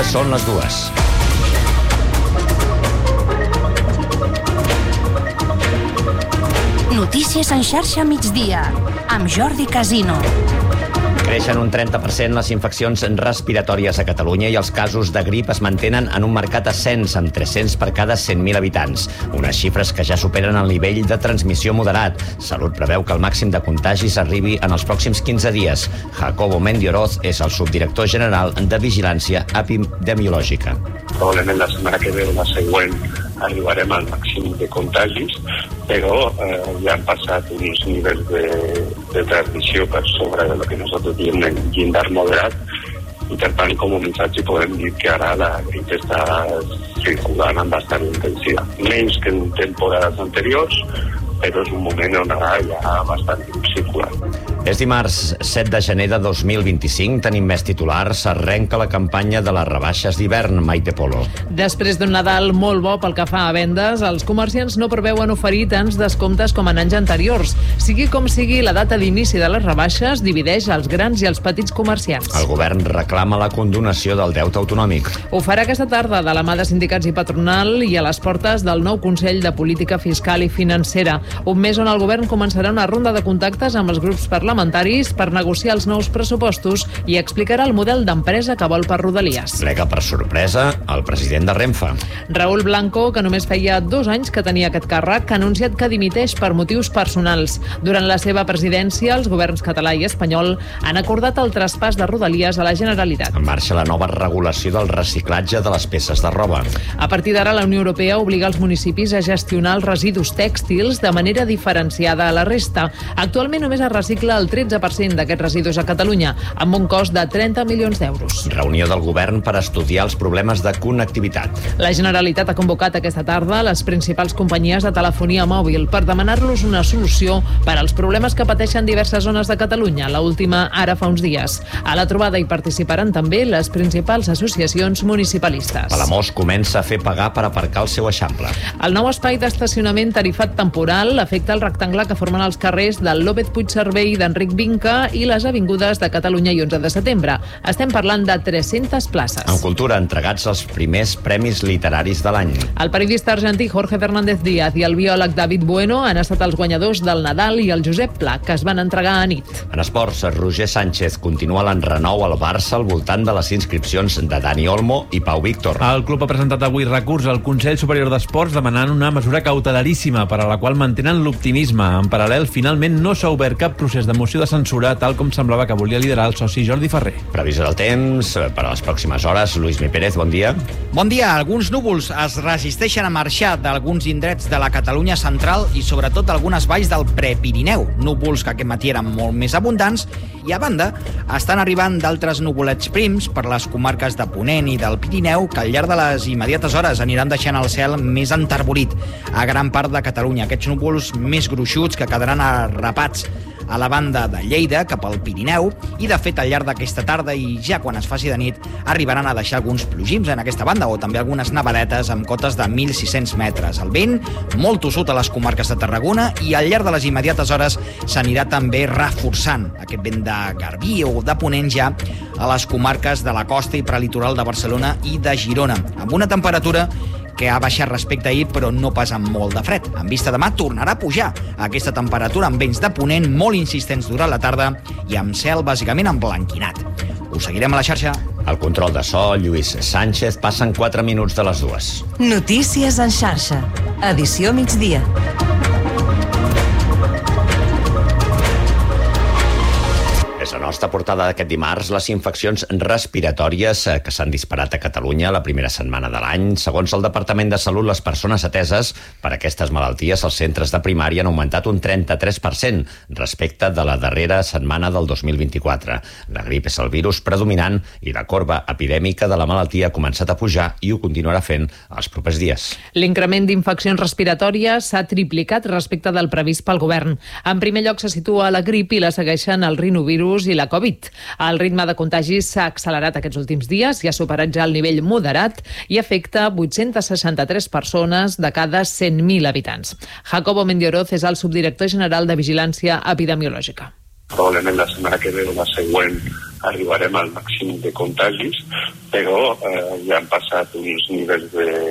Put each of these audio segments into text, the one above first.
són les 2. Notícies en xarxa migdia, amb Jordi Casino. Creixen un 30% les infeccions respiratòries a Catalunya i els casos de grip es mantenen en un marcat ascens, amb 300 per cada 100.000 habitants. Unes xifres que ja superen el nivell de transmissió moderat. Salut preveu que el màxim de contagis arribi en els pròxims 15 dies. Jacobo Mendioroz és el subdirector general de Vigilància Epidemiològica. Probablement la setmana que ve o la següent arribarem al màxim de contagis, però ja han passat uns nivells de transmissió per sobre de lo que nosaltres diem en llindar moderat, i per tant com a missatge podem dir que ara la grip està circulant amb bastant intensitat. Menys que en temporades anteriors, però és un moment on ara hi ha bastant grip circulant. És dimarts 7 de gener de 2025, tenim més titulars, s'arrenca la campanya de les rebaixes d'hivern, Maite Polo. Després d'un Nadal molt bo pel que fa a vendes, els comerciants no preveuen oferir tants descomptes com en anys anteriors. Sigui com sigui, la data d'inici de les rebaixes divideix els grans i els petits comerciants. El govern reclama la condonació del deute autonòmic. Ho farà aquesta tarda de la mà de sindicats i patronal i a les portes del nou Consell de Política Fiscal i Financera. Un mes on el govern començarà una ronda de contactes amb els grups parlamentaris per negociar els nous pressupostos i explicarà el model d'empresa que vol per Rodalies. Plega per sorpresa el president de Renfe. Raúl Blanco, que només feia 2 anys que tenia aquest càrrec, ha anunciat que dimiteix per motius personals. Durant la seva presidència, els governs català i espanyol han acordat el traspàs de Rodalies a la Generalitat. En marxa la nova regulació del reciclatge de les peces de roba. A partir d'ara, la Unió Europea obliga els municipis a gestionar els residus tèxtils de manera diferenciada a la resta. Actualment només es recicla el 13% d'aquests residus a Catalunya, amb un cost de 30 milions d'euros. Reunió del govern per estudiar els problemes de connectivitat. La Generalitat ha convocat aquesta tarda les principals companyies de telefonia mòbil per demanar-los una solució per als problemes que pateixen diverses zones de Catalunya, la última ara fa uns dies. A la trobada hi participaran també les principals associacions municipalistes. Palamós comença a fer pagar per aparcar el seu eixample. El nou espai d'estacionament tarifat temporal afecta el rectangle que formen els carrers del López Puigcervell, d'Enric Vinca i les avingudes de Catalunya i 11 de setembre. Estem parlant de 300 places. En cultura, entregats els primers premis literaris de l'any. El periodista argentí Jorge Fernández Díaz i el biòleg David Bueno han estat els guanyadors del Nadal i el Josep Pla, que es van entregar a nit. En esports, Roger Sánchez continua l'enrenou al Barça al voltant de les inscripcions de Dani Olmo i Pau Víctor. El club ha presentat avui recurs al Consell Superior d'Esports demanant una mesura cautelaríssima per a la qual mantenen l'optimisme. En paral·lel, finalment no s'ha obert cap procés de moció de censura, tal com semblava que volia liderar el soci Jordi Ferrer. Previsió del temps per a les pròximes hores. Lluís Mi Pérez, bon dia. Bon dia. Alguns núvols es resisteixen a marxar d'alguns indrets de la Catalunya central i sobretot d'algunes valls del Prepirineu. Núvols que aquest matí eren molt més abundants i, a banda, estan arribant d'altres nuvolets prims per les comarques de Ponent i del Pirineu que al llarg de les immediates hores aniran deixant el cel més enterbolit a gran part de Catalunya. Aquests núvols més gruixuts que quedaran arrapats a la banda de Lleida cap al Pirineu i, de fet, al llarg d'aquesta tarda i ja quan es faci de nit arribaran a deixar alguns plogims en aquesta banda o també algunes nevadetes amb cotes de 1.600 metres. El vent molt tossut a les comarques de Tarragona i al llarg de les immediates hores s'anirà també reforçant aquest vent de Garbí o de Ponent ja a les comarques de la costa i prelitoral de Barcelona i de Girona, amb una temperatura que ha baixat respecte a ahir, però no pas amb molt de fred. En vista demà tornarà a pujar aquesta temperatura amb vents de ponent molt insistents durant la tarda i amb cel bàsicament emblanquinat. Us seguirem a la xarxa. Al control de so, Lluís Sánchez, passen 4 minuts de les 2. Notícies en xarxa. Edició migdia. És la nostra portada d'aquest dimarts, les infeccions respiratòries que s'han disparat a Catalunya la primera setmana de l'any. Segons el Departament de Salut, les persones ateses per aquestes malalties als centres de primària han augmentat un 33% respecte de la darrera setmana del 2024. La grip és el virus predominant i la corba epidèmica de la malaltia ha començat a pujar i ho continuarà fent els propers dies. L'increment d'infeccions respiratòries s'ha triplicat respecte del previst pel govern. En primer lloc se situa la grip i la segueixen el rinovirus i la Covid. El ritme de contagis s'ha accelerat aquests últims dies i ha superat ja el nivell moderat i afecta 863 persones de cada 100.000 habitants. Jacobo Mendioroz és el subdirector general de Vigilància Epidemiològica. Probablement la setmana que ve o la següent arribarem al màxim de contagis, però ja han passat uns nivells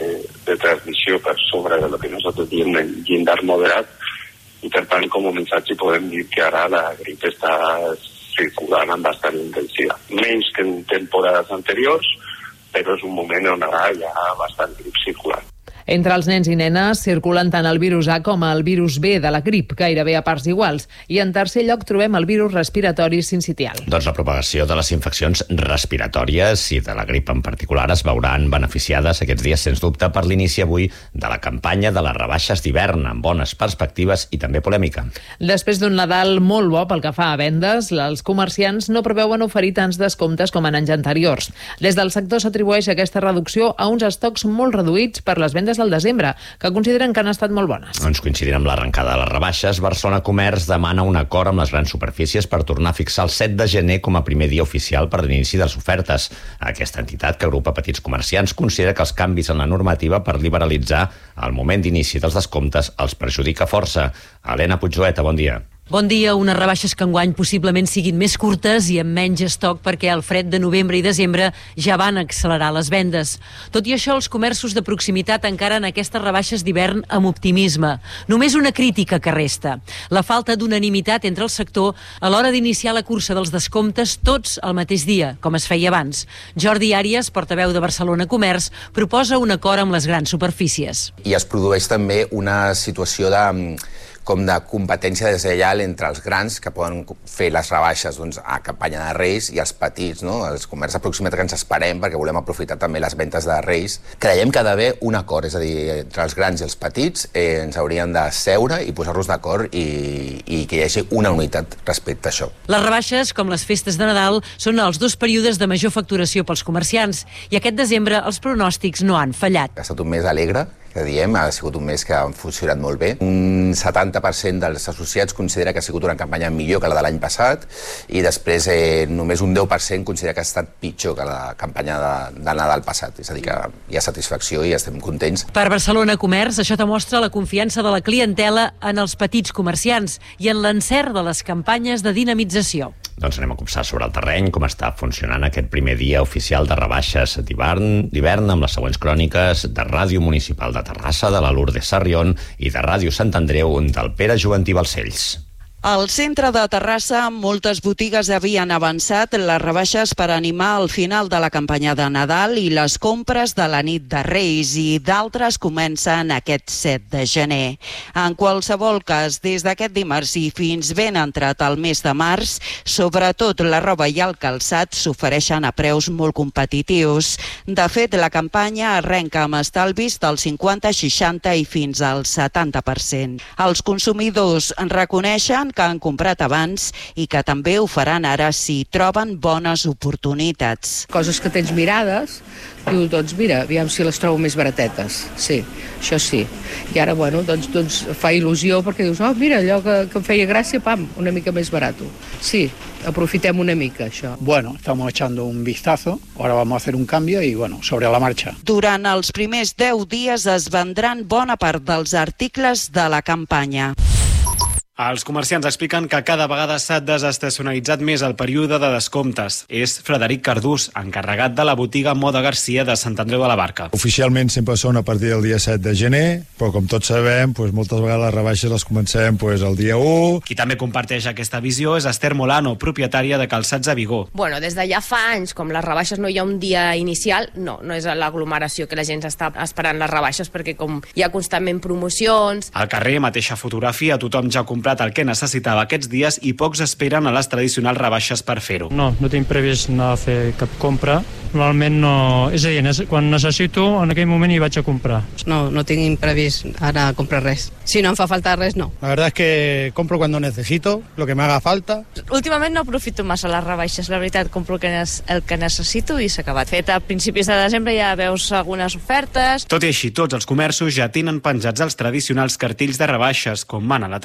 de transmissió per sobre de lo que nosaltres diem el llindar moderat, i per tant com a missatge podem dir que ara la grip està circulant amb bastant intensitat. Menys que en temporades anteriors, però és un moment on ara hi ha bastant grip circulant. Entre els nens i nenes circulen tant el virus A com el virus B de la grip, gairebé a parts iguals. I en tercer lloc trobem el virus respiratori sincitial. Doncs la propagació de les infeccions respiratòries i de la grip en particular es veuran beneficiades aquests dies, sens dubte, per l'inici avui de la campanya de les rebaixes d'hivern, amb bones perspectives i també polèmica. Després d'un Nadal molt bo pel que fa a vendes, els comerciants no preveuen oferir tants descomptes com en anys anteriors. Des del sector s'atribueix aquesta reducció a uns estocs molt reduïts per les vendes del desembre, que consideren que han estat molt bones. Doncs coincidint amb l'arrencada de les rebaixes, Barcelona Comerç demana un acord amb les grans superfícies per tornar a fixar el 7 de gener com a primer dia oficial per l'inici de les ofertes. Aquesta entitat, que agrupa petits comerciants, considera que els canvis en la normativa per liberalitzar el moment d'inici dels descomptes els perjudica força. Helena Puigdoeta, bon dia. Bon dia. Unes rebaixes que enguany possiblement siguin més curtes i amb menys estoc perquè el fred de novembre i desembre ja van accelerar les vendes. Tot i això, els comerços de proximitat encaren aquestes rebaixes d'hivern amb optimisme. Només una crítica que resta: la falta d'unanimitat entre el sector a l'hora d'iniciar la cursa dels descomptes tots al mateix dia, com es feia abans. Jordi Àries, portaveu de Barcelona Comerç, proposa un acord amb les grans superfícies. I es produeix també una situació de competència deslleial entre els grans, que poden fer les rebaixes a campanya de Reis, i els petits, no? Els comerços de proximitat que ens esperem, perquè volem aprofitar també les ventes de Reis. Creiem que ha d'haver un acord, és a dir, entre els grans i els petits ens hauríem de seure i posar-nos d'acord i que hi hagi una unitat respecte a això. Les rebaixes, com les festes de Nadal, són els dos períodes de major facturació pels comerciants, i aquest desembre els pronòstics no han fallat. Ha estat un mes alegre, que diem, ha sigut un mes que ha funcionat molt bé. Un 70% dels associats considera que ha sigut una campanya millor que la de l'any passat, i després només un 10% considera que ha estat pitjor que la campanya de Nadal passat. És a dir, que hi ha satisfacció i estem contents. Per Barcelona Comerç, això demostra la confiança de la clientela en els petits comerciants i en l'encert de les campanyes de dinamització. Doncs anem a copsar sobre el terreny com està funcionant aquest primer dia oficial de rebaixes d'hivern amb les següents cròniques de Ràdio Municipal de Terrassa, de la Lourdes Sarrión i de Ràdio Sant Andreu del Pere Juventí Balcells. Al centre de Terrassa, moltes botigues havien avançat les rebaixes per animar el final de la campanya de Nadal i les compres de la nit de Reis, i d'altres comencen aquest 7 de gener. En qualsevol cas, des d'aquest dimarts i fins ben entrat al mes de març, sobretot la roba i el calçat s'ofereixen a preus molt competitius. De fet, la campanya arrenca amb estalvis del 50, 60 i fins al 70%. Els consumidors reconeixen que han comprat abans i que també ho faran ara si troben bones oportunitats. Coses que tens mirades, diu, doncs mira, aviam si les trobo més baratetes. Sí, això sí. I ara, bueno, doncs fa il·lusió perquè dius, oh, mira, allò que em feia gràcia, pam, una mica més barato. Sí, aprofitem una mica, això. Bueno, estamos echando un vistazo, ahora vamos a hacer un cambio y, bueno, sobre la marcha. Durant els primers 10 dies es vendran bona part dels articles de la campanya. Els comerciants expliquen que cada vegada s'ha desestacionalitzat més el període de descomptes. És Frederic Cardús, encarregat de la botiga Moda Garcia de Sant Andreu de la Barca. Oficialment sempre són a partir del dia 7 de gener, però com tots sabem, moltes vegades les rebaixes les comencem el dia 1. Qui també comparteix aquesta visió és Esther Molano, propietària de Calçats a Vigor. Bueno, des de ja fa anys, com les rebaixes no hi ha un dia inicial, no és l'aglomeració que la gent està esperant les rebaixes, perquè com hi ha constantment promocions... Al carrer, mateixa fotografia, tothom ja ha comprat el que necessitava aquests dies i pocs esperen a les tradicionals rebaixes per fer-ho. No tinc previst anar a fer cap compra. Normalment no... És a dir, quan necessito, en aquell moment hi vaig a comprar. No tinc previst ara comprar res. Si no em fa falta res, no. La verdad es que compro cuando necesito, lo que me haga falta. Últimament no aprofito massa les rebaixes, la veritat, compro el que necessito i s'ha acabat. Fet a principis de desembre ja veus algunes ofertes. Tot i així, tots els comerços ja tenen penjats els tradicionals cartells de rebaixes, com mana la tradició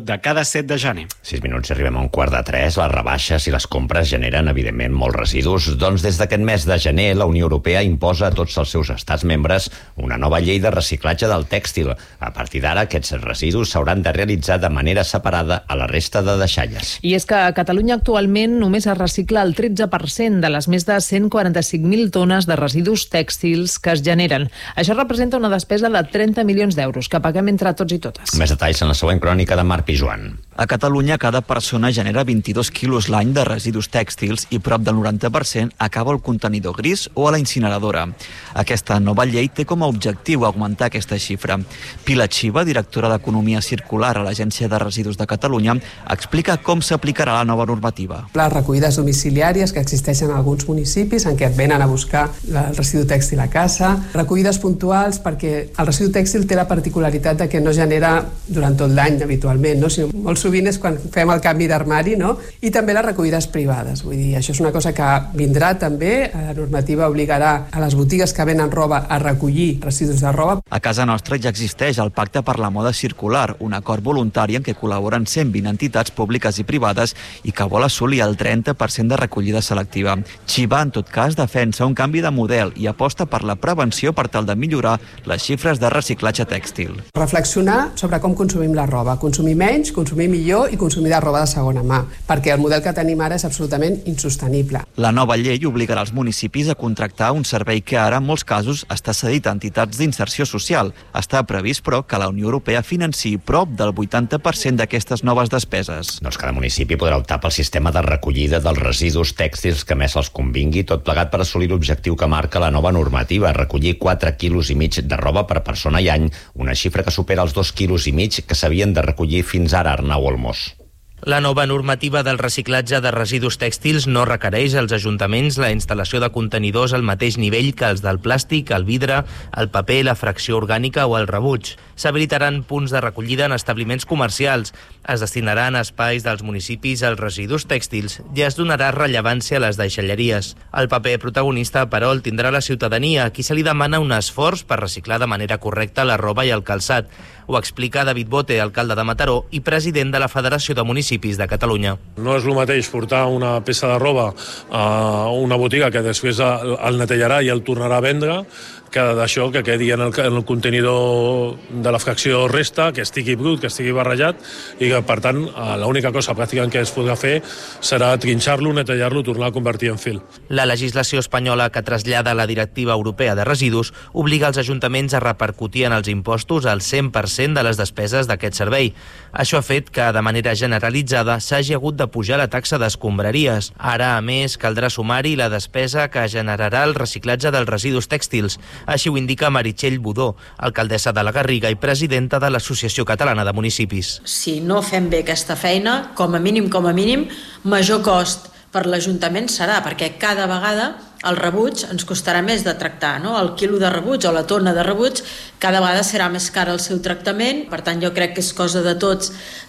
de cada 7 de gener. 6 minuts i arribem a 2:45. Les rebaixes i les compres generen, evidentment, molts residus. Doncs des d'aquest mes de gener, la Unió Europea imposa a tots els seus estats membres una nova llei de reciclatge del tèxtil. A partir d'ara, aquests residus s'hauran de realitzar de manera separada a la resta de deixalles. I és que a Catalunya actualment només es recicla el 13% de les més de 145.000 tones de residus tèxtils que es generen. Això representa una despesa de 30 milions d'euros que paguem entre tots i totes. Més detalls en la següent crònica de Marc Pijuan. A Catalunya, cada persona genera 22 quilos l'any de residus tèxtils i prop del 90% acaba al contenidor gris o a la incineradora. Aquesta nova llei té com a objectiu augmentar aquesta xifra. Pilar Xiva, directora d'Economia Circular a l'Agència de Residus de Catalunya, explica com s'aplicarà la nova normativa. Les recollides domiciliàries que existeixen en alguns municipis en què et venen a buscar el residu tèxtil a casa, recollides puntuals perquè el residu tèxtil té la particularitat de que no genera durant tot l'any habitualment, no? Sinó molt sovint és quan fem el canvi d'armari, no? I també les recollides privades. Vull dir, això és una cosa que vindrà també, la normativa obligarà a les botigues que venen roba a recollir residus de roba. A casa nostra ja existeix el Pacte per la Moda Circular, un acord voluntari en què col·laboren 120 entitats públiques i privades i que vol assolir el 30% de recollida selectiva. Xiva, en tot cas, defensa un canvi de model i aposta per la prevenció per tal de millorar les xifres de reciclatge tèxtil. Reflexionar sobre com consumim la roba, consumir menys, consumir millor i consumir de roba de segona mà, perquè el model que tenim ara és absolutament insostenible. La nova llei obligarà els municipis a contractar un servei que ara en molts casos està cedit a entitats d'inserció social. Està previst, però, que la Unió Europea financi prop del 80% d'aquestes noves despeses. Doncs cada municipi podrà optar pel sistema de recollida dels residus tèxtils que més els convingui, tot plegat per assolir l'objectiu que marca la nova normativa, recollir 4,5 quilos de roba per persona i any, una xifra que supera els 2,5 quilos que s'havien de recollir fins ara, Arnau Olmos. La nova normativa del reciclatge de residus tèxtils no requereix als ajuntaments la instal·lació de contenidors al mateix nivell que els del plàstic, el vidre, el paper, la fracció orgànica o el rebuig. S'habilitaran punts de recollida en establiments comercials, es destinaran espais dels municipis als residus tèxtils i es donarà rellevància a les deixalleries. El paper protagonista, però, el tindrà la ciutadania, a qui se li demana un esforç per reciclar de manera correcta la roba i el calçat. Ho explica David Bote, alcalde de Mataró i president de la Federació de Municipis de Catalunya. No és el mateix portar una peça de roba a una botiga que després el netejarà i el tornarà a vendre, que d'això que quedi en el contenidor de la fracció resta, que estigui brut, que estigui barrejat, i que, per tant, l'única cosa pràctica que es podrà fer serà trinxar-lo, netejar-lo, tornar a convertir en fil. La legislació espanyola que trasllada la Directiva Europea de Residus obliga els ajuntaments a repercutir en els impostos el 100% de les despeses d'aquest servei. Això ha fet que, de manera generalitzada, s'hagi hagut de pujar la taxa d'escombraries. Ara, a més, caldrà sumar-hi la despesa que generarà el reciclatge dels residus tèxtils. Així ho indica Meritxell Budó, alcaldessa de la Garriga i presidenta de l'Associació Catalana de Municipis. Si no fem bé aquesta feina, com a mínim, major cost per l'Ajuntament serà, perquè cada vegada el rebuig ens costarà més de tractar, no? El quilo de rebuig o la tona de rebuig cada vegada serà més car el seu tractament, per tant jo crec que és cosa de tots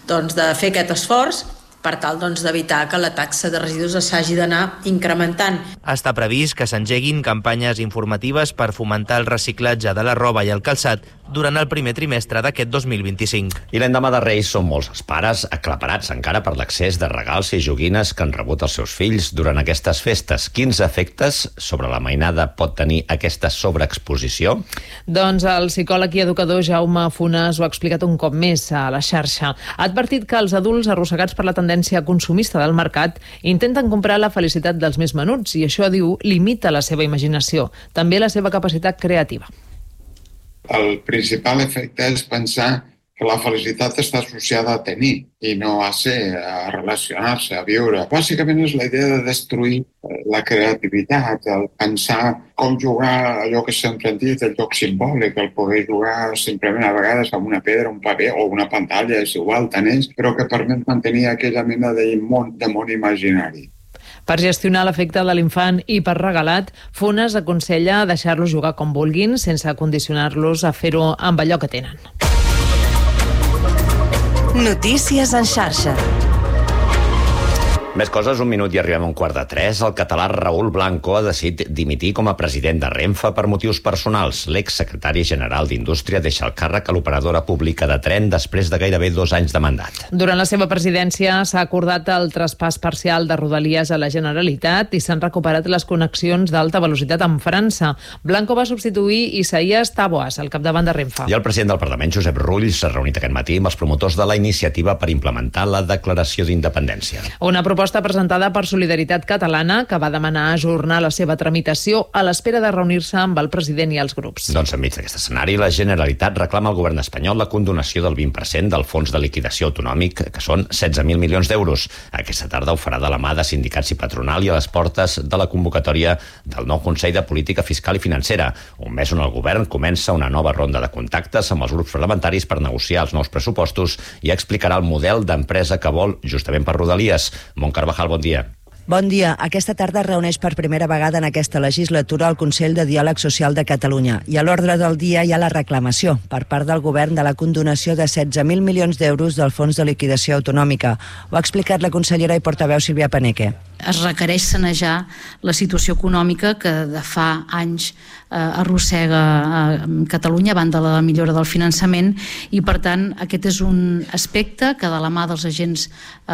de fer aquest esforç per tal d'evitar que la taxa de residus s'hagi d'anar incrementant. Està previst que s'engeguin campanyes informatives per fomentar el reciclatge de la roba i el calçat durant el primer trimestre d'aquest 2025. I l'endemà de Reis són molts els pares aclaparats encara per l'accés de regals i joguines que han rebut els seus fills durant aquestes festes. Quins efectes sobre la mainada pot tenir aquesta sobreexposició? Doncs el psicòleg i educador Jaume Funes ho ha explicat un cop més a la xarxa. Ha advertit que els adults arrossegats per la tendència consumista del mercat intenten comprar la felicitat dels més menuts i això, diu, limita la seva imaginació, també la seva capacitat creativa. El principal efecte és pensar que la felicitat està associada a tenir i no a ser, a relacionar-se, a viure. Bàsicament és la idea de destruir la creativitat, el pensar com jugar allò que sempre han dit, el joc simbòlic, el poder jugar simplement a vegades amb una pedra, un paper o una pantalla, és igual, tant és, però que permet mantenir aquella mena de món imaginari. Per gestionar l'efecte de l'infant hiperregalat, Funes aconsella deixar-los jugar com vulguin sense condicionar-los a fer-ho amb allò que tenen. Notícies en xarxa. Més coses, 1 minut i arribem a 2:45. El català Raül Blanco ha decidit dimitir com a president de Renfe per motius personals. L'exsecretari general d'Indústria deixa el càrrec a l'operadora pública de tren després de gairebé 2 anys de mandat. Durant la seva presidència s'ha acordat el traspàs parcial de Rodalies a la Generalitat i s'han recuperat les connexions d'alta velocitat amb França. Blanco va substituir Isaías Taboas al capdavant de Renfe. I el president del Parlament, Josep Rull, s'ha reunit aquest matí amb els promotors de la iniciativa per implementar la declaració d'independència. Una proposta presentada per Solidaritat Catalana, que va demanar ajornar la seva tramitació a l'espera de reunir-se amb el president i els grups. Doncs enmig d'aquest escenari, la Generalitat reclama al govern espanyol la condonació del 20% del fons de liquidació autonòmic, que són 16.000 milions d'euros. Aquesta tarda ho farà de la mà de sindicats i patronal i a les portes de la convocatòria del nou Consell de Política Fiscal i Financera. Un mes on el govern comença una nova ronda de contactes amb els grups parlamentaris per negociar els nous pressupostos i explicarà el model d'empresa que vol justament per Rodalies. Carvajal, bon dia. Bon dia. Aquesta tarda es reuneix per primera vegada en aquesta legislatura el Consell de Diàleg Social de Catalunya i a l'ordre del dia hi ha la reclamació per part del govern de la condonació de 16.000 milions d'euros del Fons de Liquidació Autonòmica. Ho ha explicat la consellera i portaveu Sílvia Paneque. Es requereix sanejar la situació econòmica que de fa anys arrossega Catalunya a banda de la millora del finançament i, per tant, aquest és un aspecte que de la mà dels agents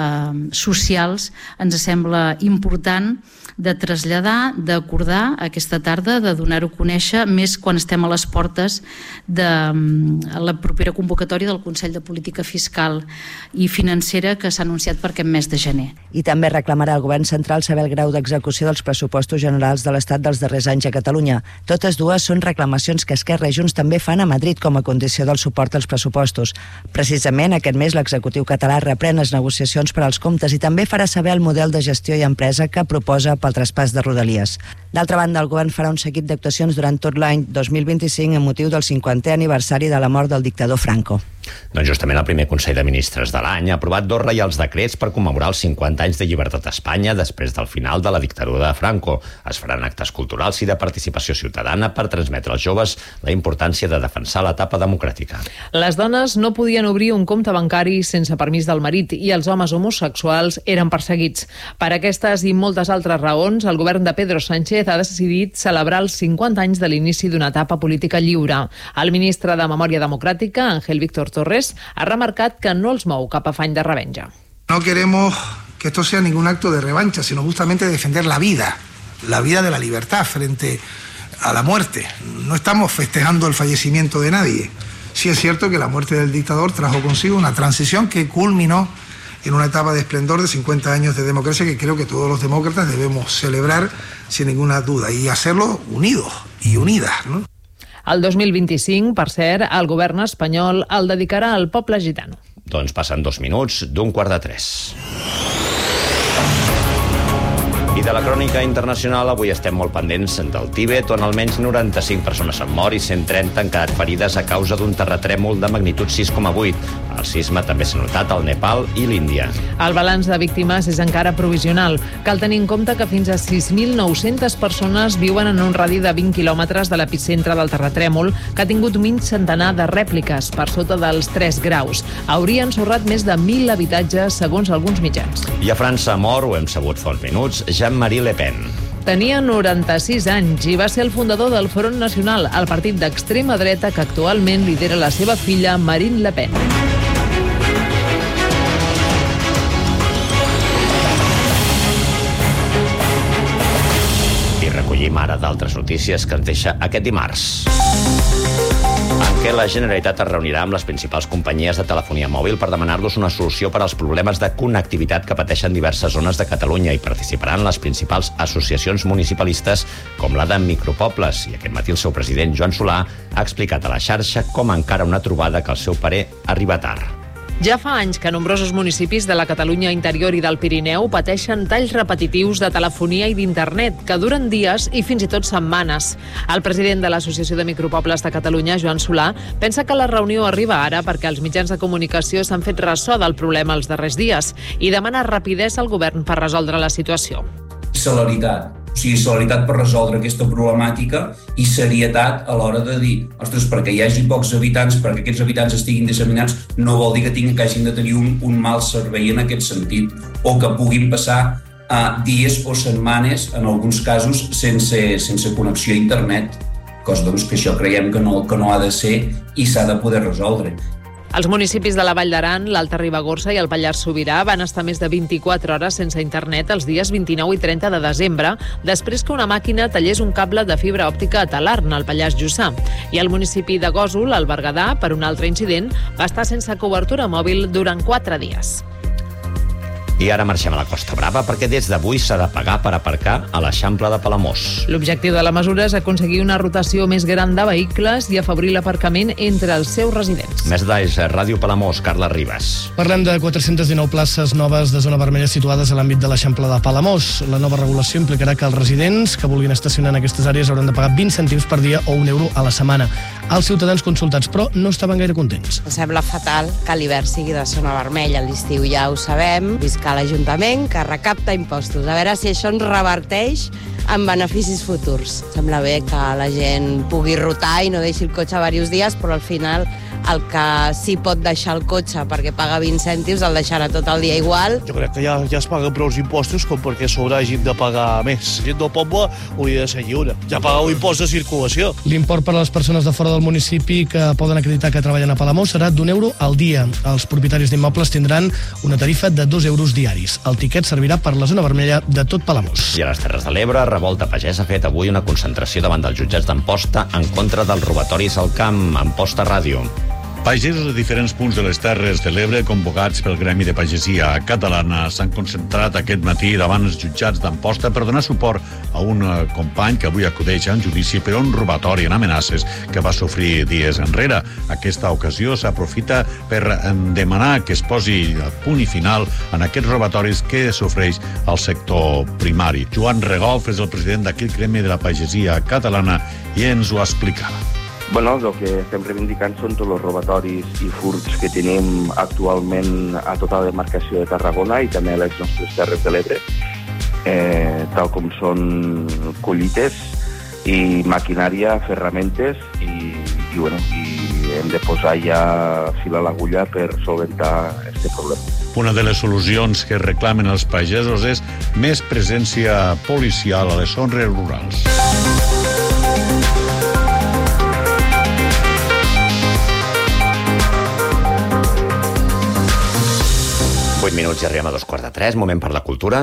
socials ens sembla important de traslladar, d'acordar aquesta tarda, de donar-ho a conèixer, més quan estem a les portes de la propera convocatòria del Consell de Política Fiscal i Financera que s'ha anunciat per aquest mes de gener. I també reclamarà al govern central saber el grau d'execució dels pressupostos generals de l'Estat dels darrers anys a Catalunya. Totes dues són reclamacions que Esquerra i Junts també fan a Madrid com a condició del suport als pressupostos. Precisament aquest mes l'executiu català reprèn les negociacions per als comptes i també farà saber el model de gestió i empresa que proposa pel traspàs de Rodalies. D'altra banda, el govern farà un seguit d'actuacions durant tot l'any 2025 amb motiu del 50è aniversari de la mort del dictador Franco. Doncs justament el primer Consell de Ministres de l'any ha aprovat 2 reials decrets per commemorar els 50 anys de llibertat a Espanya després del final de la dictadura de Franco. Es faran actes culturals i de participació ciutadana per transmetre als joves la importància de defensar l'etapa democràtica. Les dones no podien obrir un compte bancari sense permís del marit i els homes homosexuals eren perseguits. Per aquestes i moltes altres raons, el govern de Pedro Sánchez ha decidit celebrar els 50 anys de l'inici d'una etapa política lliure. El ministre de Memòria Democràtica, Ángel Víctor Torres, ha remarcat que no els mou cap afany de revenja. No queremos que esto sea ningún acto de revancha, sino justamente defender la vida de la libertad frente a la muerte. No estamos festejando el fallecimiento de nadie. Sí es cierto que la muerte del dictador trajo consigo una transición que culminó en una etapa de esplendor de 50 años de democracia que creo que todos los demócratas debemos celebrar sin ninguna duda y hacerlo unidos y unidas, ¿no? El 2025, per cert, el govern espanyol el dedicarà al poble gitano. Doncs passen 2 minuts d'1:45. I de la crònica internacional, avui estem molt pendents del Tíbet, on almenys 95 persones han mort i 130 han quedat ferides a causa d'un terratrèmol de magnitud 6,8. El sisme també s'ha notat al Nepal i l'Índia. El balanç de víctimes és encara provisional. Cal tenir en compte que fins a 6.900 persones viuen en un radi de 20 quilòmetres de l'epicentre del terratrèmol, que ha tingut mig centenar de rèpliques per sota dels 3 graus. Hauria ensorrat més de 1.000 habitatges, segons alguns mitjans. I a França mor, ho hem sabut fa uns minuts, Jean-Marie Le Pen. Tenia 96 anys i va ser el fundador del Front Nacional, el partit d'extrema dreta que actualment lidera la seva filla Marine Le Pen. I recollim ara d'altres notícies que ens deixa aquest dimarts, en què la Generalitat es reunirà amb les principals companyies de telefonia mòbil per demanar-los una solució per als problemes de connectivitat que pateixen diverses zones de Catalunya i participaran les principals associacions municipalistes com la de micropobles. I aquest matí el seu president, Joan Solà, ha explicat a la xarxa com encara una trobada que al seu parer arriba tard. Ja fa anys que nombrosos municipis de la Catalunya interior i del Pirineu pateixen talls repetitius de telefonia i d'internet que duren dies i fins i tot setmanes. El president de l'Associació de Micropobles de Catalunya, Joan Solà, pensa que la reunió arriba ara perquè els mitjans de comunicació s'han fet ressò del problema els darrers dies i demana rapidesa al govern per resoldre la situació. Celeritat. O sigui, celeritat per resoldre aquesta problemàtica i serietat a l'hora de dir, ostres, perquè hi hagi pocs habitants, perquè aquests habitants estiguin disseminats, no vol dir que hagin de tenir un mal servei en aquest sentit, o que puguin passar dies o setmanes, en alguns casos, sense connexió a internet, cosa doncs, que això creiem que no ha de ser i s'ha de poder resoldre. Els municipis de la Vall d'Aran, l'Alta Ribagorça i el Pallars Sobirà van estar més de 24 hores sense internet els dies 29 i 30 de desembre, després que una màquina tallés un cable de fibra òptica a Talarn, al Pallars Jussà. I el municipi de Gósol, al Berguedà, per un altre incident, va estar sense cobertura mòbil durant 4 dies. I ara marxem a la Costa Brava perquè des d'avui s'ha de pagar per aparcar a l'Eixample de Palamós. L'objectiu de la mesura és aconseguir una rotació més gran de vehicles i afavorir l'aparcament entre els seus residents. Més detalls a Ràdio Palamós, Carla Ribas. Parlem de 419 places noves de zona vermella situades a l'àmbit de l'Eixample de Palamós. La nova regulació implicarà que els residents que vulguin estacionar en aquestes àrees hauran de pagar 20 cèntims per dia o €1 a la setmana. Els ciutadans consultats, però, no estaven gaire contents. Em sembla fatal que l'hivern sigui de zona vermella. A l'estiu ja ho sabem, visca l'Ajuntament, que recapta impostos. A veure si això ens reverteix en beneficis futurs. Sembla bé que la gent pugui rotar i no deixi el cotxe diversos dies, però al final el que sí pot deixar el cotxe perquè paga 20 cèntims el deixarà tot el dia igual. Jo crec que ja es paguen prou impostos com perquè sobre hàgim de pagar més. Gent del poble hauria de ser lliure. Ja pagueu impost de circulació. L'import per a les persones de fora del municipi que poden acreditar que treballen a Palamós serà d'€1 al dia. Els propietaris d'immobles tindran una tarifa de €2 diaris. El tiquet servirà per la zona vermella de tot Palamós. I a les Terres de l'Ebre, Revolta Pagès ha fet avui una concentració davant dels jutjats d'Amposta en contra dels robatoris al camp. Amposta Ràdio. Pagesos de diferents punts de les Terres de l'Ebre, convocats pel Gremi de Pagesia Catalana, s'han concentrat aquest matí davant els jutjats d'Amposta per donar suport a un company que avui acudeix a un judici per un robatori en amenaces que va sofrir dies enrere. Aquesta ocasió s'aprofita per demanar que es posi punt i final en aquests robatoris que sofreix el sector primari. Joan Regolf és el president d'aquest Gremi de la Pagesia Catalana i ens ho explicava. Bueno, el que estem reivindicant són tots els robatoris i furts que tenim actualment a tota la demarcació de Tarragona i també a les nostres Terres de l'Ebre, tal com són collites i maquinària, ferramentes i hem de posar ja fil a l'agulla per solventar aquest problema. Una de les solucions que reclamen els pagesos és més presència policial a les zones rurals. 8 minuts i arribem a 2:45, moment per la cultura.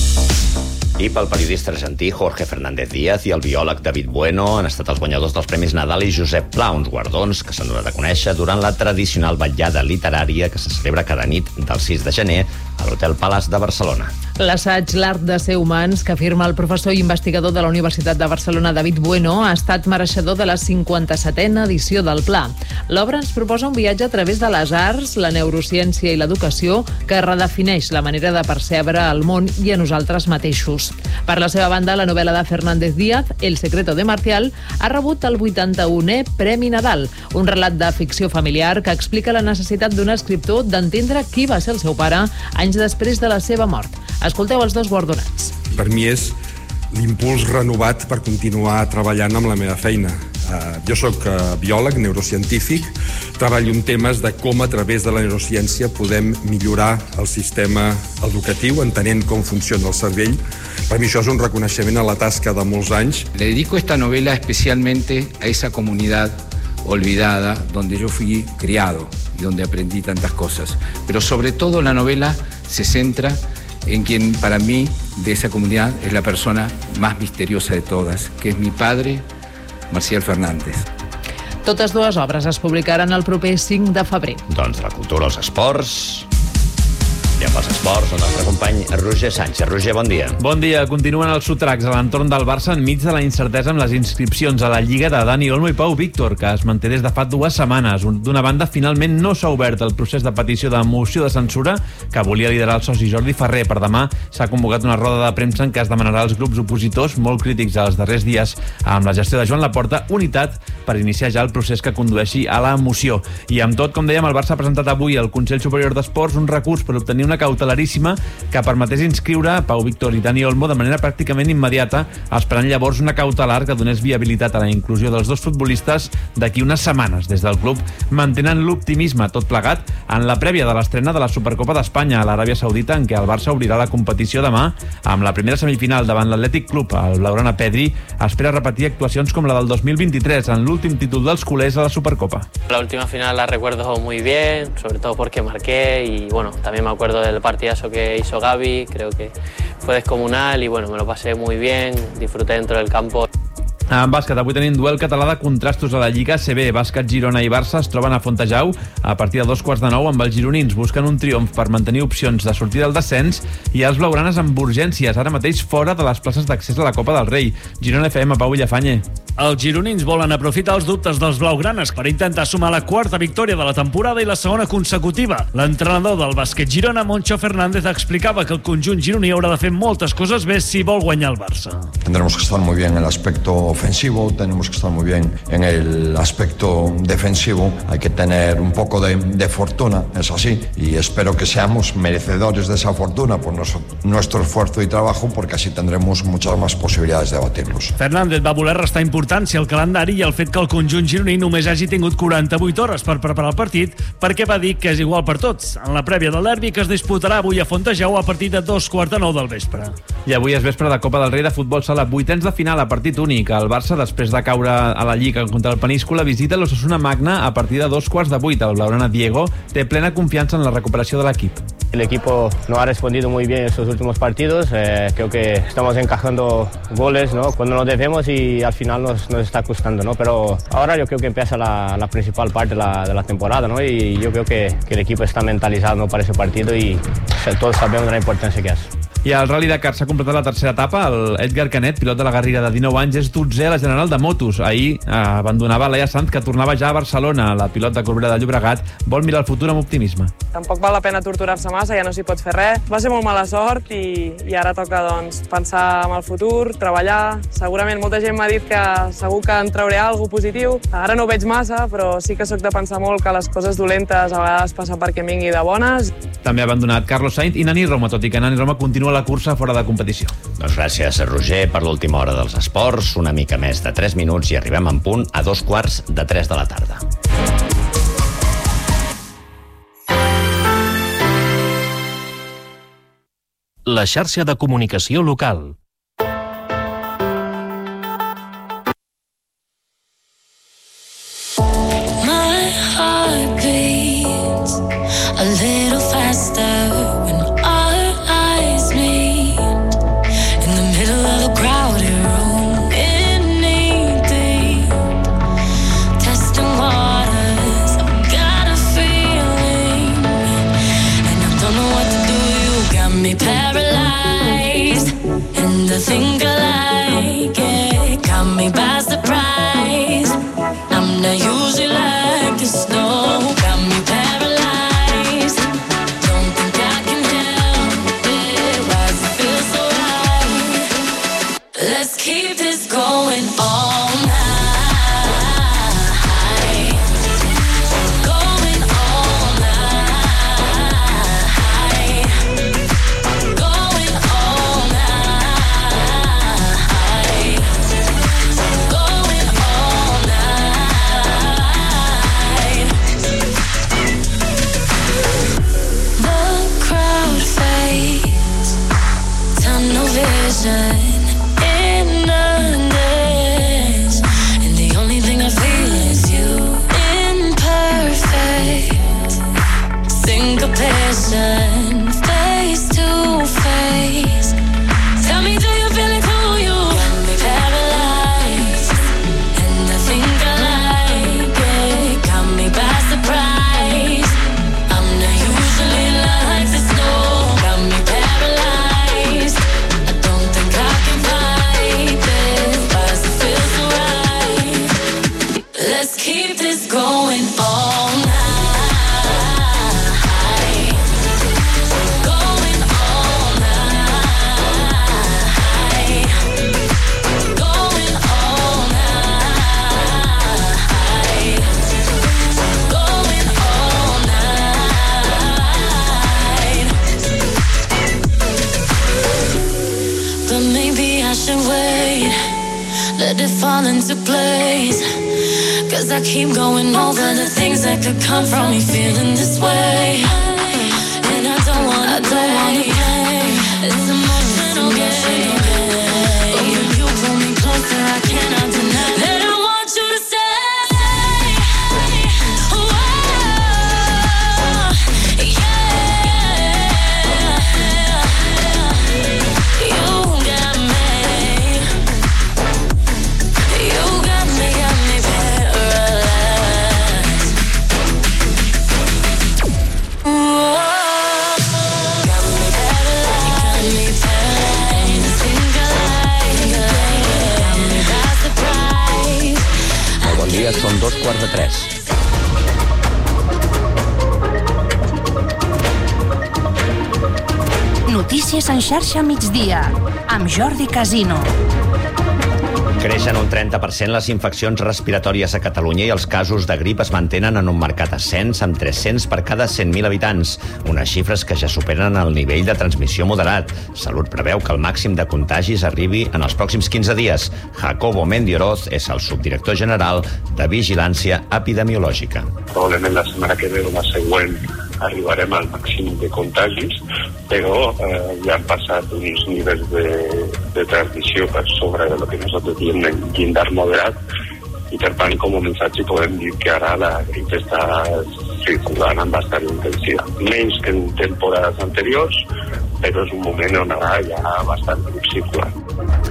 I pel periodista argentí Jorge Fernández Díaz i el biòleg David Bueno han estat els guanyadors dels Premis Nadal i Josep Pla, uns guardons que s'han donat a conèixer durant la tradicional vetllada literària que se celebra cada nit del 6 de gener a l'Hotel Palace de Barcelona. L'assaig L'art de ser humans, que afirma el professor i investigador de la Universitat de Barcelona, David Bueno, ha estat mereixedor de la 57a edició del Pla. L'obra ens proposa un viatge a través de les arts, la neurociència i l'educació que redefineix la manera de percebre el món i a nosaltres mateixos. Per la seva banda, la novel·la de Fernández Díaz, El secreto de Marcial, ha rebut el 81è Premi Nadal, un relat de ficció familiar que explica la necessitat d'un escriptor d'entendre qui va ser el seu pare anys després de la seva mort. Escolteu els dos guardonats. Per mi és l'impuls renovat per continuar treballant amb la meva feina. Jo sóc biòleg, neurocientífic, treballo en temes de com a través de la neurociència podem millorar el sistema educatiu, entenent com funciona el cervell. Per mi això és un reconeixement a la tasca de molts anys. Le dedico esta novela especialmente a esa comunidad olvidada donde yo fui criado y donde aprendí tantas cosas. Pero sobre todo la novela se centra en quien para mí de esa comunidad es la persona más misteriosa de todas, que es mi padre, Marcial Fernández. Totes dues obres es publicaran el proper 5 de febrer. Doncs la cultura, els esports... I amb els esports, el nostre company Roger Sánchez. Roger, bon dia. Bon dia. Continuen els sotracs a l'entorn del Barça enmig de la incertesa amb les inscripcions a la Lliga de Dani Olmo i Pau Víctor, que es manté des de fa 2 setmanes. D'una banda, finalment no s'ha obert el procés de petició de moció de censura que volia liderar el soci Jordi Ferrer. Per demà s'ha convocat una roda de premsa en què es demanarà als grups opositors, molt crítics als darrers dies amb la gestió de Joan Laporta, unitat per iniciar ja el procés que condueixi a la moció. I amb tot, com dèiem, el Barça ha presentat avui al Consell Superior d'Esports un recurs per obtenir una una cautelaríssima que permetés inscriure Pau Víctor i Dani Olmo de manera pràcticament immediata, esperant llavors una cautelar que donés viabilitat a la inclusió dels dos futbolistes d'aquí unes setmanes. Des del club mantenen l'optimisme, tot plegat, en la prèvia de l'estrena de la Supercopa d'Espanya a l'Aràbia Saudita, en què el Barça obrirà la competició demà amb la primera semifinal davant l'Atlètic Club. El blaugrana Pedri espera repetir actuacions com la del 2023 en l'últim títol dels culers a la Supercopa. La última final la recuerdo muy bien, sobre todo porque marqué y bueno, también me acuerdo del partidazo que hizo Gavi, creo que fue descomunal y bueno, me lo pasé muy bien, disfruté dentro del campo. En bàsquet, avui tenim duel català de contrastos a la Lliga CB. Bàsquet Girona i Barça es troben a Fontejau a partir de 2:15 amb els gironins busquen un triomf per mantenir opcions de sortir del descens i els blaugranes amb urgències, ara mateix fora de les places d'accés a la Copa del Rei. Girona FM, Pau Villafañe. Els gironins volen aprofitar els dubtes dels blaugranes per intentar sumar la quarta victòria de la temporada i la segona consecutiva. L'entrenador del bàsquet Girona, Moncho Fernández, explicava que el conjunt gironí haurà de fer moltes coses bé si vol guanyar el Barça. Tendremos que estar muy bien en el aspecto ofensivo, tenemos que estar muy bien en el aspecto defensivo, hay que tener un poco de fortuna, es así, y espero que seamos merecedores de esa fortuna por nuestro esfuerzo y trabajo, porque así tendremos muchas más posibilidades de batirlos. Fernández va voler restar importància al calendari i el fet que el conjunt gironí només hagi tingut 48 hores per preparar el partit, perquè va dir que és igual per tots, en la prèvia del derbi que es disputarà avui a Fontejau a partir de 2:15 del vespre. I avui és vespre de Copa del Rei de Futbol Sala, vuitens de final a partit únic. El Barça, després de caure a la Lliga contra el Peníscola, visita l'Osasuna Magna a partir de 2:15. El blaugrana Diego té plena confiança en la recuperació de l'equip. El equipo no ha respondido muy bien en estos últimos partidos. Creo que estamos encajando goles, ¿no?, cuando nos debemos y al final nos está costando, ¿no? Pero ahora yo creo que empieza la principal parte de la temporada, ¿no? Y yo creo que el equipo está mentalizado, ¿no?, para ese partido y todos sabemos la importancia que es. I al Rally Dakar s'ha completat la tercera etapa. El Edgar Canet, pilot de la Garriga de 19 anys, és 12è a la General de Motos. Ahir abandonava Laia Sanz, que tornava ja a Barcelona. La pilot de Corbera de Llobregat vol mirar el futur amb optimisme. Tampoc val la pena torturar-se massa, ja no s'hi pot fer res. Va ser molt mala sort i ara toca, doncs, pensar en el futur, treballar. Segurament molta gent m'ha dit que segur que en trauré alguna cosa positiu. Ara no ho veig massa, però sí que sóc de pensar molt que les coses dolentes a vegades passen perquè vingui de bones. També ha abandonat Carlos Sainz i Nani Roma, tot i que Nani Roma continua la cursa fora de competició. Doncs gràcies, Roger, per l'última hora dels esports. Una mica més de 3 minuts i arribem en punt a 2:15 de la tarda. La xarxa de comunicació local. My heart beats a little faster when our eyes meet in the middle of a crowded room in knee deep, testing waters. I've got a feeling and I don't know what to do. You got me paralyzed and I think I like it. Caught me by surprise. I'm not usually like this, no. Got me paralyzed. Don't think I can help it. Why does it feel so right? Let's keep this going all night. Going all night. Going all night. and wait, let it fall into place. Cause I keep going over the things that could come from me feeling this way. And I don't wanna play. It's emotional game. But when you pull me closer, I cannot deny that I want you to stay. Són 2:15. Notícies en xarxa migdia, amb Jordi Casino. Creixen un 30% les infeccions respiratòries a Catalunya i els casos de grip es mantenen en un marcat ascens amb 300 per cada 100.000 habitants, unes xifres que ja superen el nivell de transmissió moderat. Salut preveu que el màxim de contagis arribi en els pròxims 15 dies. Jacobo Mendioroz és el subdirector general de Vigilància Epidemiològica. Probablement la setmana que ve o la següent arribarem al màxim de contagis, però ja han passat uns nivells de transmissió per sobre de lo que nosaltres diem en llindar moderat, i per tant com a missatge podem dir que ara la grip està circulant amb bastant intensitat. Menys que en temporades anteriors, però és un moment on ara hi ha bastant grip circulant.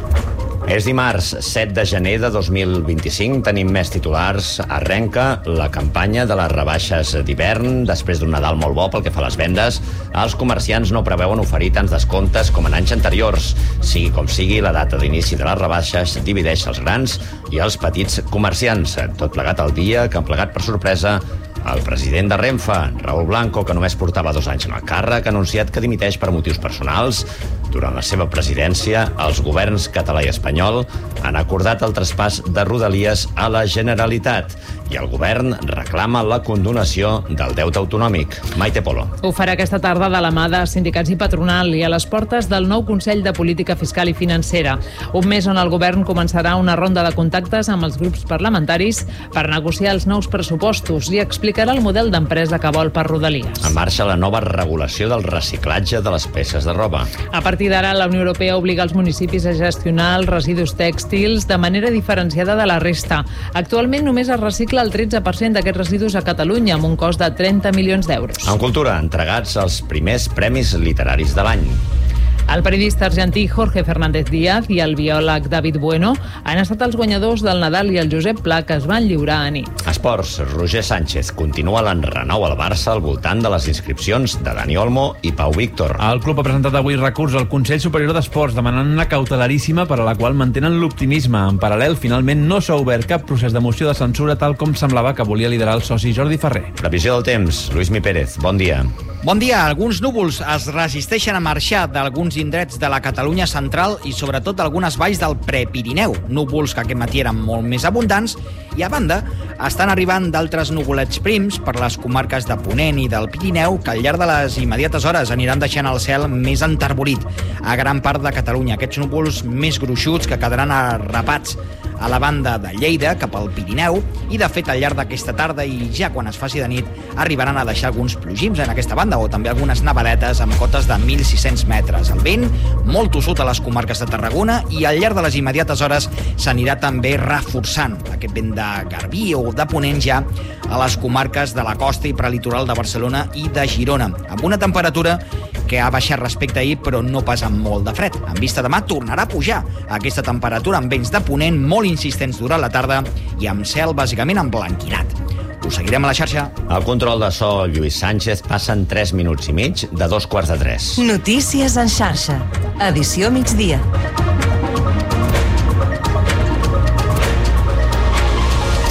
És dimarts, 7 de gener de 2025, tenim més titulars. Arrenca la campanya de les rebaixes d'hivern. Després d'un Nadal molt bo pel que fa a les vendes, els comerciants no preveuen oferir tants descomptes com en anys anteriors. Sigui com sigui, la data d'inici de les rebaixes divideix els grans i els petits comerciants. Tot plegat al dia que han plegat per sorpresa el president de Renfe, Raúl Blanco, que només portava 2 anys en el càrrec, ha anunciat que dimiteix per motius personals. Durant la seva presidència, els governs català i espanyol han acordat el traspàs de Rodalies a la Generalitat i el govern reclama la condonació del deute autonòmic. Maite Polo. Ho farà aquesta tarda de la mà de sindicats i patronal i a les portes del nou Consell de Política Fiscal i Financera. Un mes on el govern començarà una ronda de contactes amb els grups parlamentaris per negociar els nous pressupostos i explicarà el model d'empresa que vol per Rodalies. En marxa la nova regulació del reciclatge de les peces de roba. A partir d'ara, la Unió Europea obliga els municipis a gestionar els residus tèxtils de manera diferenciada de la resta. Actualment només es recicla el 13% d'aquests residus a Catalunya, amb un cost de 30 milions d'euros. En cultura, entregats els primers premis literaris de l'any. El periodista argentí Jorge Fernández Díaz i el biòleg David Bueno han estat els guanyadors del Nadal i el Josep Pla, que es van lliurar a nit. Esports, Roger Sánchez continua l'enrenou al Barça al voltant de les inscripcions de Dani Olmo i Pau Víctor. El club ha presentat avui recurs al Consell Superior d'Esports demanant una cautelaríssima per a la qual mantenen l'optimisme. En paral·lel, finalment no s'ha obert cap procés de moció de censura tal com semblava que volia liderar el soci Jordi Ferrer. Previsió del temps, Lluís Mi Pérez, bon dia. Bon dia. Alguns núvols es resisteixen a marxar d'alguns indrets de la Catalunya central i sobretot d'algunes valls del Prepirineu. Núvols que aquest matí eren molt més abundants i, a banda, estan arribant d'altres nuvolets prims per les comarques de Ponent i del Pirineu que al llarg de les immediates hores aniran deixant el cel més enterbolit a gran part de Catalunya. Aquests núvols més gruixuts que quedaran arrapats a la banda de Lleida cap al Pirineu i, de fet, al llarg d'aquesta tarda i ja quan es faci de nit arribaran a deixar alguns plogims en aquesta banda o també algunes nevadetes amb cotes de 1.600 metres. El vent molt tossut a les comarques de Tarragona i al llarg de les immediates hores s'anirà també reforçant aquest vent de Garbí o de Ponent ja a les comarques de la costa i prelitoral de Barcelona i de Girona, amb una temperatura que ha baixat respecte a ahir però no pas amb molt de fred. En vista demà tornarà a pujar aquesta temperatura amb vents de Ponent molt insistents durant la tarda i amb cel bàsicament emblanquinat. Ho seguirem a la xarxa. Al control de so, Lluís Sánchez, passen 3 minuts i mig de 2:15. Notícies en xarxa. Edició migdia. És la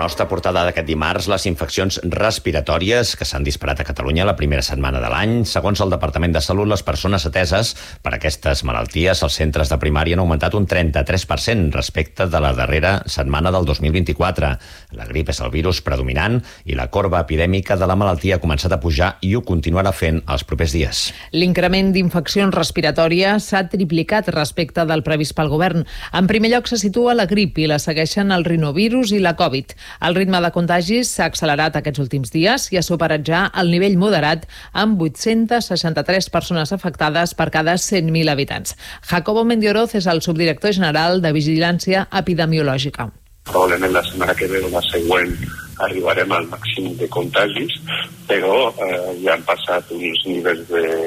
nostra portada d'aquest dimarts, les infeccions respiratòries que s'han disparat a Catalunya la primera setmana de l'any. Segons el Departament de Salut, les persones ateses per aquestes malalties als centres de primària han augmentat un 33% respecte de la darrera setmana del 2024. La grip és el virus predominant i la corba epidèmica de la malaltia ha començat a pujar i ho continuarà fent els propers dies. L'increment d'infeccions respiratòries s'ha triplicat respecte del previst pel govern. En primer lloc se situa la grip i la segueixen el rinovirus i la Covid. El ritme de contagis s'ha accelerat aquests últims dies i ha superat ja el nivell moderat amb 863 persones afectades per cada 100.000 habitants. Jacobo Mendioroz és el subdirector general de Vigilància Epidemiològica. Probablement la setmana que ve o la següent arribarem al màxim de contagis, però ja han passat uns nivells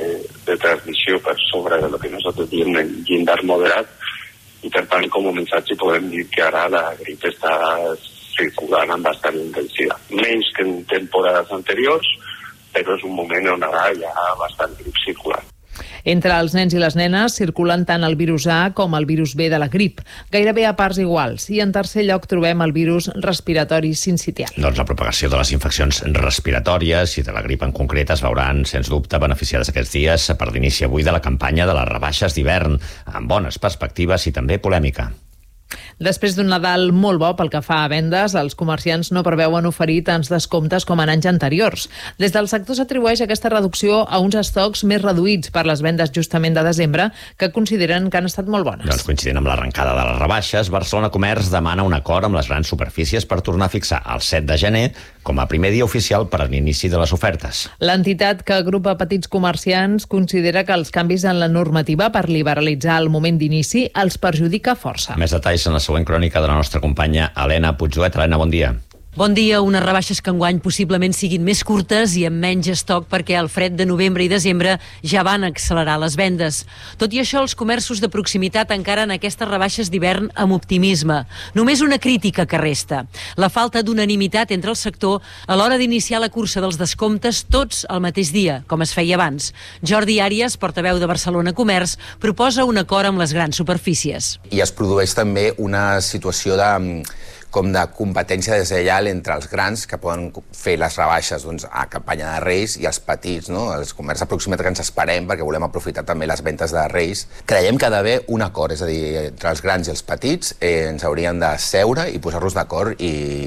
de transmissió per sobre de lo que nosaltres diem en llindar moderat, i per tant com a missatge podem dir que ara la grip està circulant amb bastant intensitat. Menys que en temporades anteriors, però és un moment on ara hi ha bastant grip circulant. Entre els nens i les nenes circulen tant el virus A com el virus B de la grip, gairebé a parts iguals, i en tercer lloc trobem el virus respiratori sincitial. Doncs la propagació de les infeccions respiratòries i de la grip en concret es veuran, sens dubte, beneficiades aquests dies per l'inici avui de la campanya de les rebaixes d'hivern, amb bones perspectives i també polèmica. Després d'un Nadal molt bo pel que fa a vendes, els comerciants no preveuen oferir tants descomptes com en anys anteriors. Des del sector s'atribueix aquesta reducció a uns estocs més reduïts per les vendes justament de desembre, que consideren que han estat molt bones. Doncs coincidint amb l'arrencada de les rebaixes, Barcelona Comerç demana un acord amb les grans superfícies per tornar a fixar el 7 de gener com a primer dia oficial per a l'inici de les ofertes. L'entitat que agrupa petits comerciants considera que els canvis en la normativa per liberalitzar el moment d'inici els perjudica força. Més detalls en la següent crònica de la nostra companya Helena Puigduet. Helena, bon dia. Bon dia. Unes rebaixes que enguany possiblement siguin més curtes i amb menys estoc perquè el fred de novembre i desembre ja van accelerar les vendes. Tot i això, els comerços de proximitat encaren aquestes rebaixes d'hivern amb optimisme. Només una crítica que resta: la falta d'unanimitat entre el sector a l'hora d'iniciar la cursa dels descomptes tots el mateix dia, com es feia abans. Jordi Àries, portaveu de Barcelona Comerç, proposa un acord amb les grans superfícies. I es produeix també una situació de competència deslleial entre els grans, que poden fer les rebaixes a campanya de Reis, i els petits, no? Els comerços de proximitat que ens esperem perquè volem aprofitar també les ventes de Reis. Creiem que ha d'haver un acord, és a dir, entre els grans i els petits ens hauríem de seure i posar-nos d'acord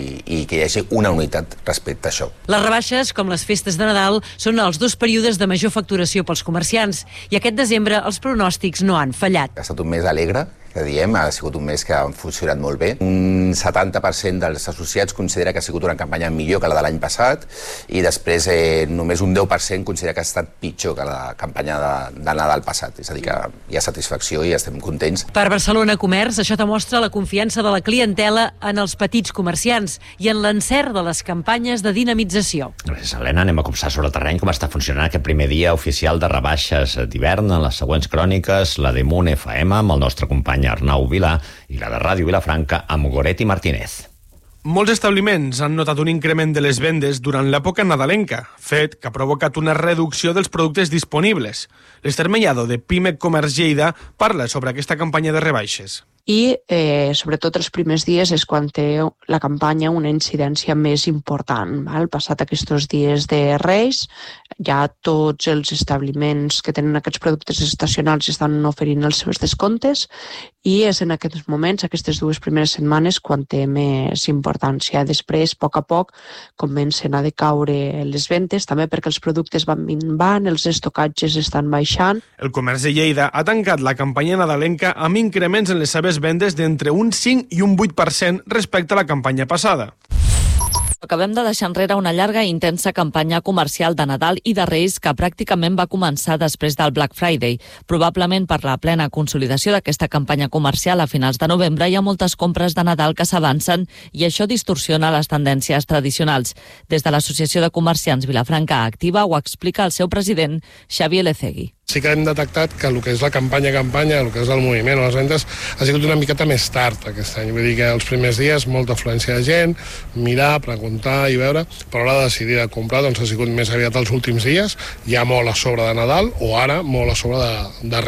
i que hi hagi una unitat respecte a això. Les rebaixes, com les festes de Nadal, són els dos períodes de major facturació pels comerciants, i aquest desembre els pronòstics no han fallat. Ha estat un mes alegre, que diem, ha sigut un mes que ha funcionat molt bé. Un 70% dels associats considera que ha sigut una campanya millor que la de l'any passat, i després només un 10% considera que ha estat pitjor que la campanya de Nadal passat. És a dir, que hi ha satisfacció i estem contents. Per Barcelona Comerç, això demostra la confiança de la clientela en els petits comerciants i en l'encert de les campanyes de dinamització. Gràcies, Helena. Anem a copsar sobre el terreny com està funcionant aquest primer dia oficial de rebaixes d'hivern en les següents cròniques, la de Munt FM amb el nostre company Arnau Vilà i la de Ràdio Vilafranca amb Goretti Martínez. Molts establiments han notat un increment de les vendes durant l'època nadalenca, fet que ha provocat una reducció dels productes disponibles. L'Ester Mellado, de Pimec Comerç Lleida, parla sobre aquesta campanya de rebaixes. I sobretot els primers dies és quan té la campanya una incidència més important. Passat aquests dies de Reis, ja tots els establiments que tenen aquests productes estacionals estan oferint els seus descomptes, i és en aquests moments, aquestes dues primeres setmanes, quan té més importància. Després, a poc, comencen a decaure les ventes, també perquè els productes van minvant, els estocatges estan baixant. El comerç de Lleida ha tancat la campanya nadalenca amb increments en les seves vendes d'entre un 5 i un 8% respecte a la campanya passada. Acabem de deixar enrere una llarga i intensa campanya comercial de Nadal i de Reis que pràcticament va començar després del Black Friday. Probablement per la plena consolidació d'aquesta campanya comercial a finals de novembre hi ha moltes compres de Nadal que s'avancen i això distorsiona les tendències tradicionals. Des de l'Associació de Comerciants Vilafranca Activa ho explica el seu president, Xavier Lecegui. Sí que hem detectat que el que és la campanya, el que és el moviment o les vendes, ha sigut una miqueta més tard aquest any. Vull dir que els primers dies molta afluència de gent, mirar, preguntar i veure, però a l'hora de decidir de comprar doncs ha sigut més aviat els últims dies, ja molt a sobre de Nadal o ara molt a sobre de Reis.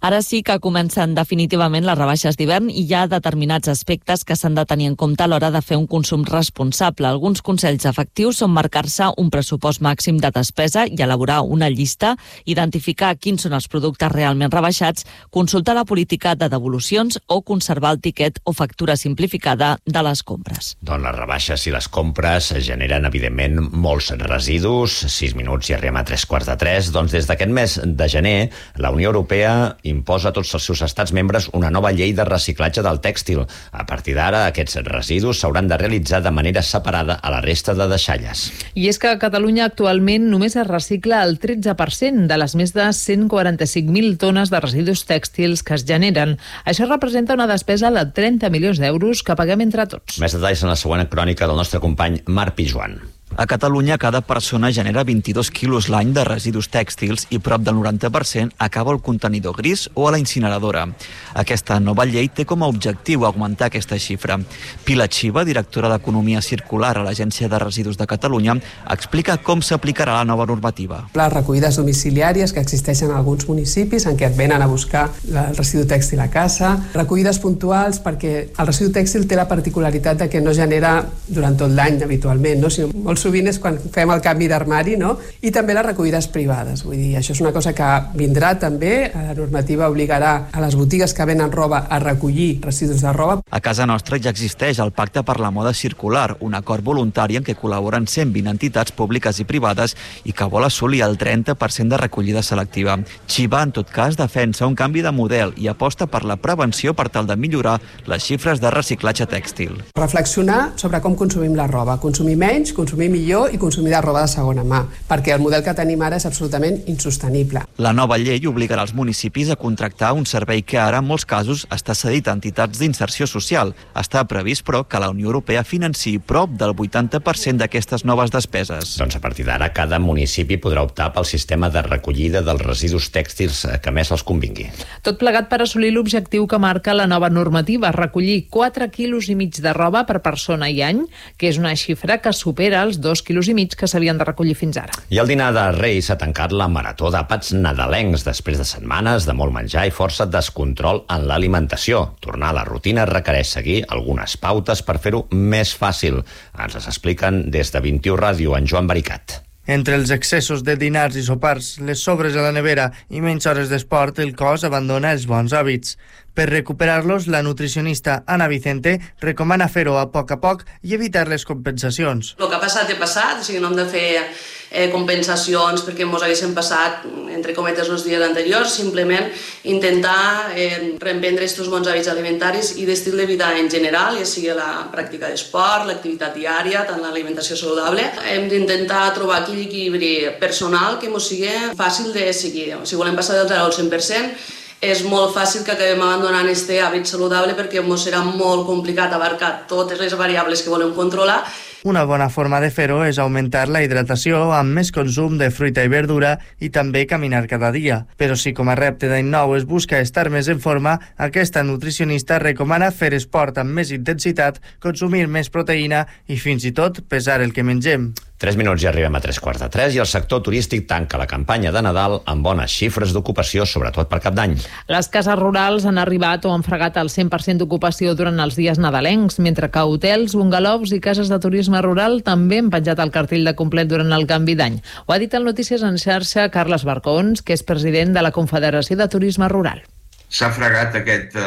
Ara sí que comencen definitivament les rebaixes d'hivern i hi ha determinats aspectes que s'han de tenir en compte a l'hora de fer un consum responsable. Alguns consells efectius són marcar-se un pressupost màxim de despesa i elaborar una llista, identificar quins són els productes realment rebaixats, consultar la política de devolucions o conservar el tiquet o factura simplificada de les compres. Doncs les rebaixes i les compres generen, evidentment, molts residus. 6 minuts i arribem a 3:45. Doncs des d'aquest mes de gener, la Unió Europea imposa a tots els seus estats membres una nova llei de reciclatge del tèxtil. A partir d'ara, aquests residus s'hauran de realitzar de manera separada a la resta de deixalles. I és que a Catalunya actualment només es recicla el 13% de les més de 145.000 tones de residus tèxtils que es generen. Això representa una despesa de 30 milions d'euros que paguem entre tots. Més detalls en la següent crònica del nostre company Marc Pijuan. A Catalunya, cada persona genera 22 quilos l'any de residus tèxtils i prop del 90% acaba al contenidor gris o a la incineradora. Aquesta nova llei té com a objectiu augmentar aquesta xifra. Pilar Xiva, directora d'Economia Circular a l'Agència de Residus de Catalunya, explica com s'aplicarà la nova normativa. Les recollides domiciliàries que existeixen en alguns municipis en què et venen a buscar el residu tèxtil a casa, recollides puntuals perquè el residu tèxtil té la particularitat de que no genera durant tot l'any habitualment, no? Sinó molt sovint és quan fem el canvi d'armari, no? I també les recollides privades. Vull dir, això és una cosa que vindrà també. La normativa obligarà a les botigues que venen roba a recollir residus de roba. A casa nostra ja existeix el Pacte per la Moda Circular, un acord voluntari en què col·laboren 120 entitats públiques i privades i que vol assolir el 30% de recollida selectiva. Xiva, en tot cas, defensa un canvi de model i aposta per la prevenció per tal de millorar les xifres de reciclatge tèxtil. Reflexionar sobre com consumim la roba. Consumir menys, consumir millor i consumir de roba de segona mà, perquè el model que tenim ara és absolutament insostenible. La nova llei obligarà els municipis a contractar un servei que ara, en molts casos, està cedit a entitats d'inserció social. Està previst, però, que la Unió Europea financiï prop del 80% d'aquestes noves despeses. Doncs a partir d'ara, cada municipi podrà optar pel sistema de recollida dels residus tèxtils que més els convingui. Tot plegat per assolir l'objectiu que marca la nova normativa, recollir 4,5 quilos de roba per persona i any, que és una xifra que supera els 2,5 quilos que s'havien de recollir fins ara. I el dinar de Reis ha tancat la marató d'àpats nadalencs després de setmanes de molt menjar i força descontrol en l'alimentació. Tornar a la rutina requereix seguir algunes pautes per fer-ho més fàcil. Ens les expliquen des de 21 Ràdio, en Joan Baricat. Entre els excessos de dinars i sopars, les sobres a la nevera i menys hores d'esport, el cos abandona els bons hàbits. Per recuperar-los, la nutricionista Ana Vicente recomana fer-ho a poc i evitar les compensacions. El que ha passat és passat, o sigui, no hem de fer compensacions perquè ens haguessin passat, entre cometes, els dies anteriors, simplement intentar reemprendre aquests bons hàbits alimentaris i d'estil de vida en general, ja sigui la pràctica d'esport, l'activitat diària, tant l'alimentació saludable. Hem d'intentar trobar aquell equilibri personal que ens sigui fàcil de seguir. Si volem passar del 0 al 100%, és molt fàcil que acabem abandonant aquest hàbit saludable perquè ens serà molt complicat abarcar totes les variables que volem controlar. Una bona forma de fer-ho és augmentar la hidratació amb més consum de fruita i verdura i també caminar cada dia. Però si com a repte d'any nou es busca estar més en forma, aquesta nutricionista recomana fer esport amb més intensitat, consumir més proteïna i fins i tot pesar el que mengem. 3 minuts i arribem a 3:45 i el sector turístic tanca la campanya de Nadal amb bones xifres d'ocupació, sobretot per Cap d'Any. Les cases rurals han arribat o han fregat el 100% d'ocupació durant els dies nadalencs, mentre que hotels, bungalows i cases de turisme rural també han penjat el cartell de complet durant el canvi d'any. Ho ha dit al Notícies en xarxa Carles Barcons, que és president de la Confederació de Turisme Rural. S'ha fregat aquest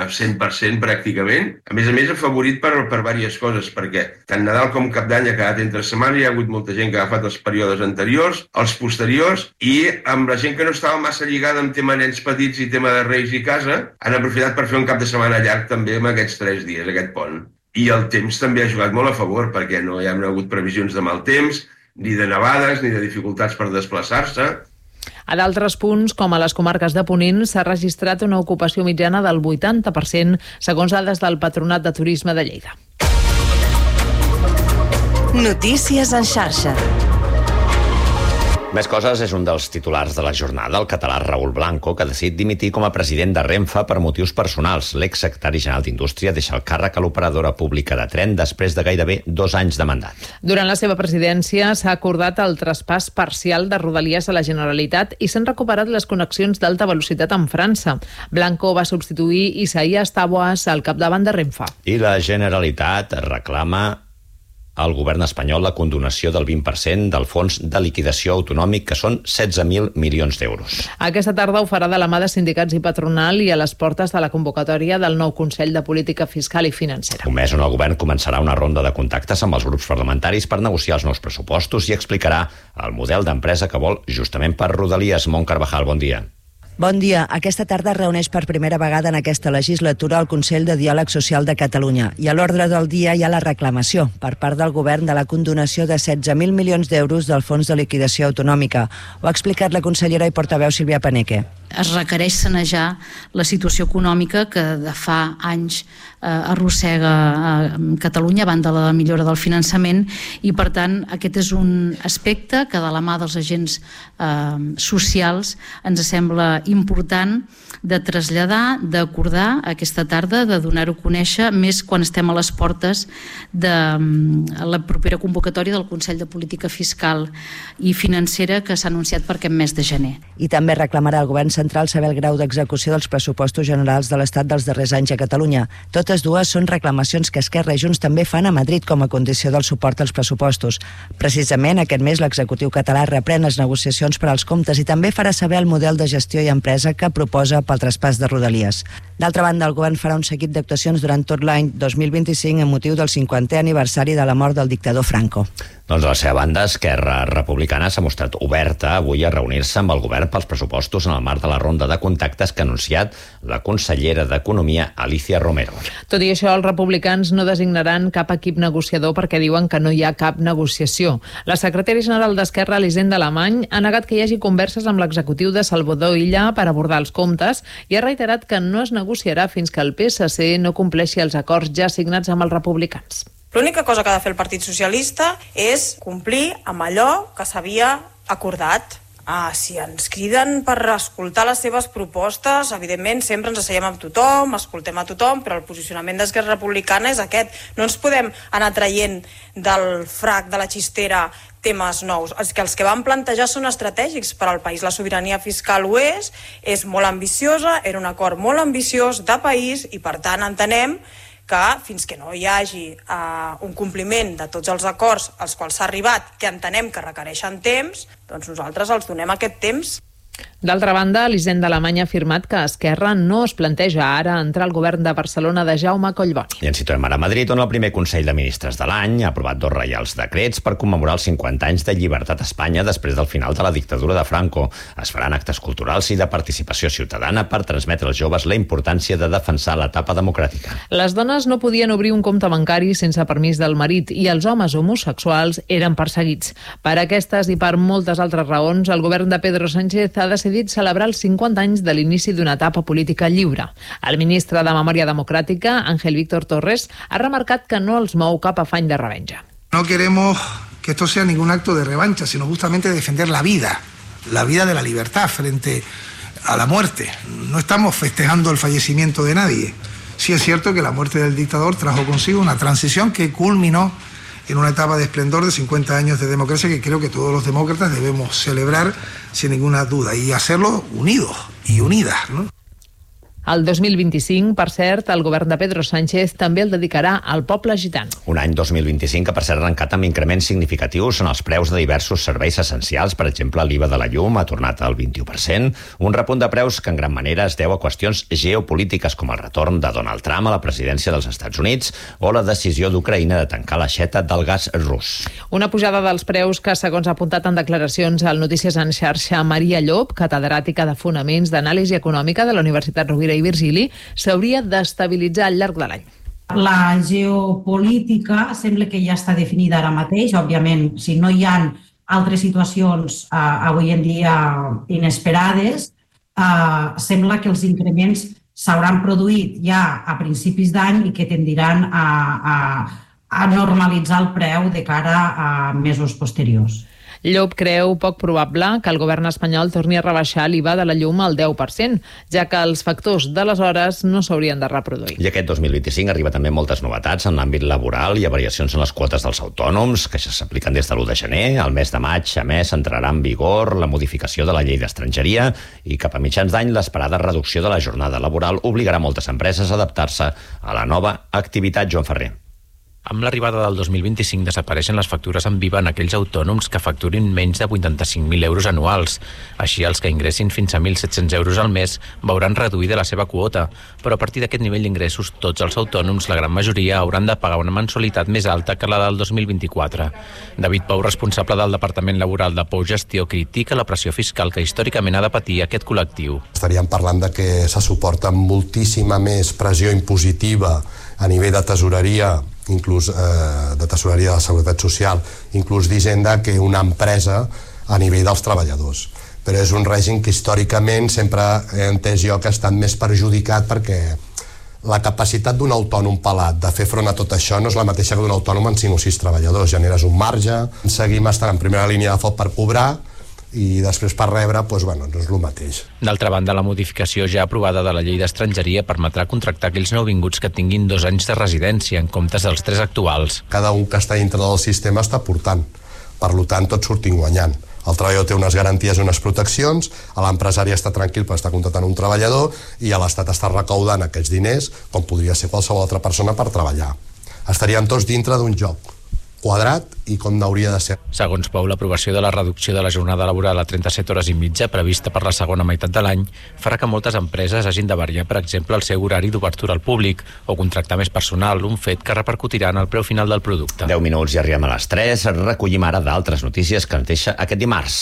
100% pràcticament. A més, afavorit per diverses coses, perquè tant Nadal com Cap d'Any ha quedat entre setmana, hi ha hagut molta gent que ha agafat els períodes anteriors, els posteriors, i amb la gent que no estava massa lligada amb tema nens petits i tema de Reis i casa, han aprofitat per fer un cap de setmana llarg també amb aquests 3 dies, aquest pont. I el temps també ha jugat molt a favor, perquè no hi ha hagut previsions de mal temps, ni de nevades, ni de dificultats per desplaçar-se. A d'altres punts, com a les comarques de Ponent, s'ha registrat una ocupació mitjana del 80%, segons dades del Patronat de Turisme de Lleida. Notícies en xarxa. Més coses és un dels titulars de la jornada, el català Raúl Blanco, que ha decidit dimitir com a president de Renfe per motius personals. L'exsecretari general d'Indústria deixa el càrrec a l'operadora pública de tren després de gairebé 2 anys de mandat. Durant la seva presidència s'ha acordat el traspàs parcial de Rodalies a la Generalitat i s'han recuperat les connexions d'alta velocitat amb França. Blanco va substituir Isaías Taboas al capdavant de Renfe. I la Generalitat reclama al govern espanyol la condonació del 20% del fons de liquidació autonòmic, que són 16.000 milions d'euros. Aquesta tarda ho farà de la mà de sindicats i patronal i a les portes de la convocatòria del nou Consell de Política Fiscal i Financera. Un mes on el govern començarà una ronda de contactes amb els grups parlamentaris per negociar els nous pressupostos i explicarà el model d'empresa que vol justament per Rodalies. Mont Carvajal, bon dia. Bon dia. Aquesta tarda es reuneix per primera vegada en aquesta legislatura el Consell de Diàleg Social de Catalunya i a l'ordre del dia hi ha la reclamació per part del govern de la condonació de 16.000 milions d'euros del Fons de Liquidació Autonòmica. Ho ha explicat la consellera i portaveu Sílvia Paneque. Es requereix sanejar la situació econòmica que de fa anys arrossega Catalunya a banda de la millora del finançament i, per tant, aquest és un aspecte que de la mà dels agents socials ens sembla important de traslladar, d'acordar aquesta tarda, de donar-ho a conèixer, més quan estem a les portes de la propera convocatòria del Consell de Política Fiscal i Financera que s'ha anunciat per aquest mes de gener. I també reclamarà al govern central saber el grau d'execució dels pressupostos generals de l'Estat dels darrers anys a Catalunya. Totes dues són reclamacions que Esquerra i Junts també fan a Madrid com a condició del suport als pressupostos. Precisament aquest mes l'executiu català reprèn les negociacions per als comptes i també farà saber el model de gestió i empresa que proposa pel traspàs de Rodalies. D'altra banda, el govern farà un seguit d'actuacions durant tot l'any 2025 en motiu del 50è aniversari de la mort del dictador Franco. Doncs a la seva banda, Esquerra Republicana s'ha mostrat oberta avui a reunir-se amb el govern pels pressupostos en el marc de la ronda de contactes que ha anunciat la consellera d'Economia, Alicia Romero. Tot i això, els republicans no designaran cap equip negociador perquè diuen que no hi ha cap negociació. La secretària general d'Esquerra, Elisenda Alemany, ha negat que hi hagi converses amb l'executiu de Salvador Illa per abordar els comptes i ha reiterat que no es negociarà fins que el PSC no compleixi els acords ja signats amb els republicans. L'única cosa que ha de fer el Partit Socialista és complir amb allò que s'havia acordat. Si ens criden per escoltar les seves propostes, evidentment sempre ens asseiem amb tothom, escoltem a tothom, però el posicionament d'Esquerra Republicana és aquest. No ens podem anar traient del frac, de la xistera, temes nous. Els que vam plantejar són estratègics per al país. La sobirania fiscal ho és molt ambiciosa, era un acord molt ambiciós de país i, per tant, entenem que fins que no hi hagi un compliment de tots els acords als quals s'ha arribat, que entenem que requereixen temps, doncs nosaltres els donem aquest temps. D'altra banda, l'Hisenda Alemanya ha afirmat que Esquerra no es planteja ara entrar al govern de Barcelona de Jaume Collboni. I ens situem ara a Madrid, on el primer Consell de Ministres de l'any ha aprovat 2 reials decrets per commemorar els 50 anys de llibertat a Espanya després del final de la dictadura de Franco. Es faran actes culturals i de participació ciutadana per transmetre als joves la importància de defensar l'etapa democràtica. Les dones no podien obrir un compte bancari sense permís del marit i els homes homosexuals eren perseguits. Per aquestes i per moltes altres raons, el govern de Pedro Sánchez ha decidit celebrar els 50 anys de l'inici d'una etapa política lliure. El ministre de Memòria Democràtica, Ángel Víctor Torres, ha remarcat que no els mou cap afany de revenja. No queremos que esto sea ningún acto de revancha, sino justamente defender la vida de la libertad frente a la muerte. No estamos festejando el fallecimiento de nadie. Sí es cierto que la muerte del dictador trajo consigo una transición que culminó en una etapa de esplendor de 50 años de democracia que creo que todos los demócratas debemos celebrar sin ninguna duda y hacerlo unidos y unidas, ¿no? El 2025, per cert, el govern de Pedro Sánchez també el dedicarà al poble gitano. Un any 2025 que, per cert, ha arrencat amb increments significatius en els preus de diversos serveis essencials. Per exemple, l'IVA de la llum ha tornat al 21%, un repunt de preus que en gran manera es deu a qüestions geopolítiques com el retorn de Donald Trump a la presidència dels Estats Units o la decisió d'Ucraïna de tancar l'aixeta del gas rus. Una pujada dels preus que, segons ha apuntat en declaracions al Notícies en xarxa Maria Llop, catedràtica de Fonaments d'Anàlisi Econòmica de la Universitat Rovira i Virgili, s'hauria d'estabilitzar al llarg de l'any. La geopolítica sembla que ja està definida ara mateix. Òbviament, si no hi ha altres situacions avui en dia inesperades, sembla que els increments s'hauran produït ja a principis d'any i que tendiran a normalitzar el preu de cara a mesos posteriors. Llop creu poc probable que el govern espanyol torni a rebaixar l'IVA de la llum al 10%, ja que els factors d'aleshores no s'haurien de reproduir. I aquest 2025 arriba també moltes novetats en l'àmbit laboral. Hi ha variacions en les quotes dels autònoms, que ja s'apliquen des de l'1 de gener. Al mes de maig, a més, entrarà en vigor la modificació de la llei d'estrangeria i cap a mitjans d'any l'esperada reducció de la jornada laboral obligarà moltes empreses a adaptar-se a la nova activitat. Joan Ferrer. Amb l'arribada del 2025 desapareixen les factures amb IVA en aquells autònoms que facturin menys de 85.000 euros anuals. Així, els que ingressin fins a 1.700 euros al mes veuran reduïda la seva quota, però a partir d'aquest nivell d'ingressos tots els autònoms, la gran majoria, hauran de pagar una mensualitat més alta que la del 2024. David Pou, responsable del Departament Laboral de Pou Gestió, critica la pressió fiscal que històricament ha de patir aquest col·lectiu. Estaríem parlant de que se suporta moltíssima més pressió impositiva a nivell de tesoreria, inclús de tesoreria de la Seguretat Social, inclús d'Hisenda, que una empresa a nivell dels treballadors. Però és un règim que històricament sempre he entès jo que ha estat més perjudicat perquè la capacitat d'un autònom pelat de fer front a tot això no és la mateixa que d'un autònom amb 5 o 6 treballadors. Generes un marge, seguim estant en primera línia de foc per cobrar i després per rebre, no és el mateix. D'altra banda, la modificació ja aprovada de la llei d'estrangeria permetrà contractar aquells nouvinguts que tinguin 2 anys de residència en comptes dels 3 actuals. Cada un que està dintre del sistema està portant, per tant tots sortim guanyant. El treballador té unes garanties i unes proteccions, l'empresari està tranquil perquè està contractant un treballador i l'Estat està recaudant aquests diners com podria ser qualsevol altra persona per treballar. Estaríem tots dintre d'un joc quadrat i com n'hauria de ser. Segons Pou, l'aprovació de la reducció de la jornada laboral a 37 hores i mitja prevista per la segona meitat de l'any farà que moltes empreses hagin de variar, per exemple, el seu horari d'obertura al públic o contractar més personal, un fet que repercutirà en el preu final del producte. 10 minuts i arribem a les 3. Recollim ara d'altres notícies que ens deixa aquest dimarts.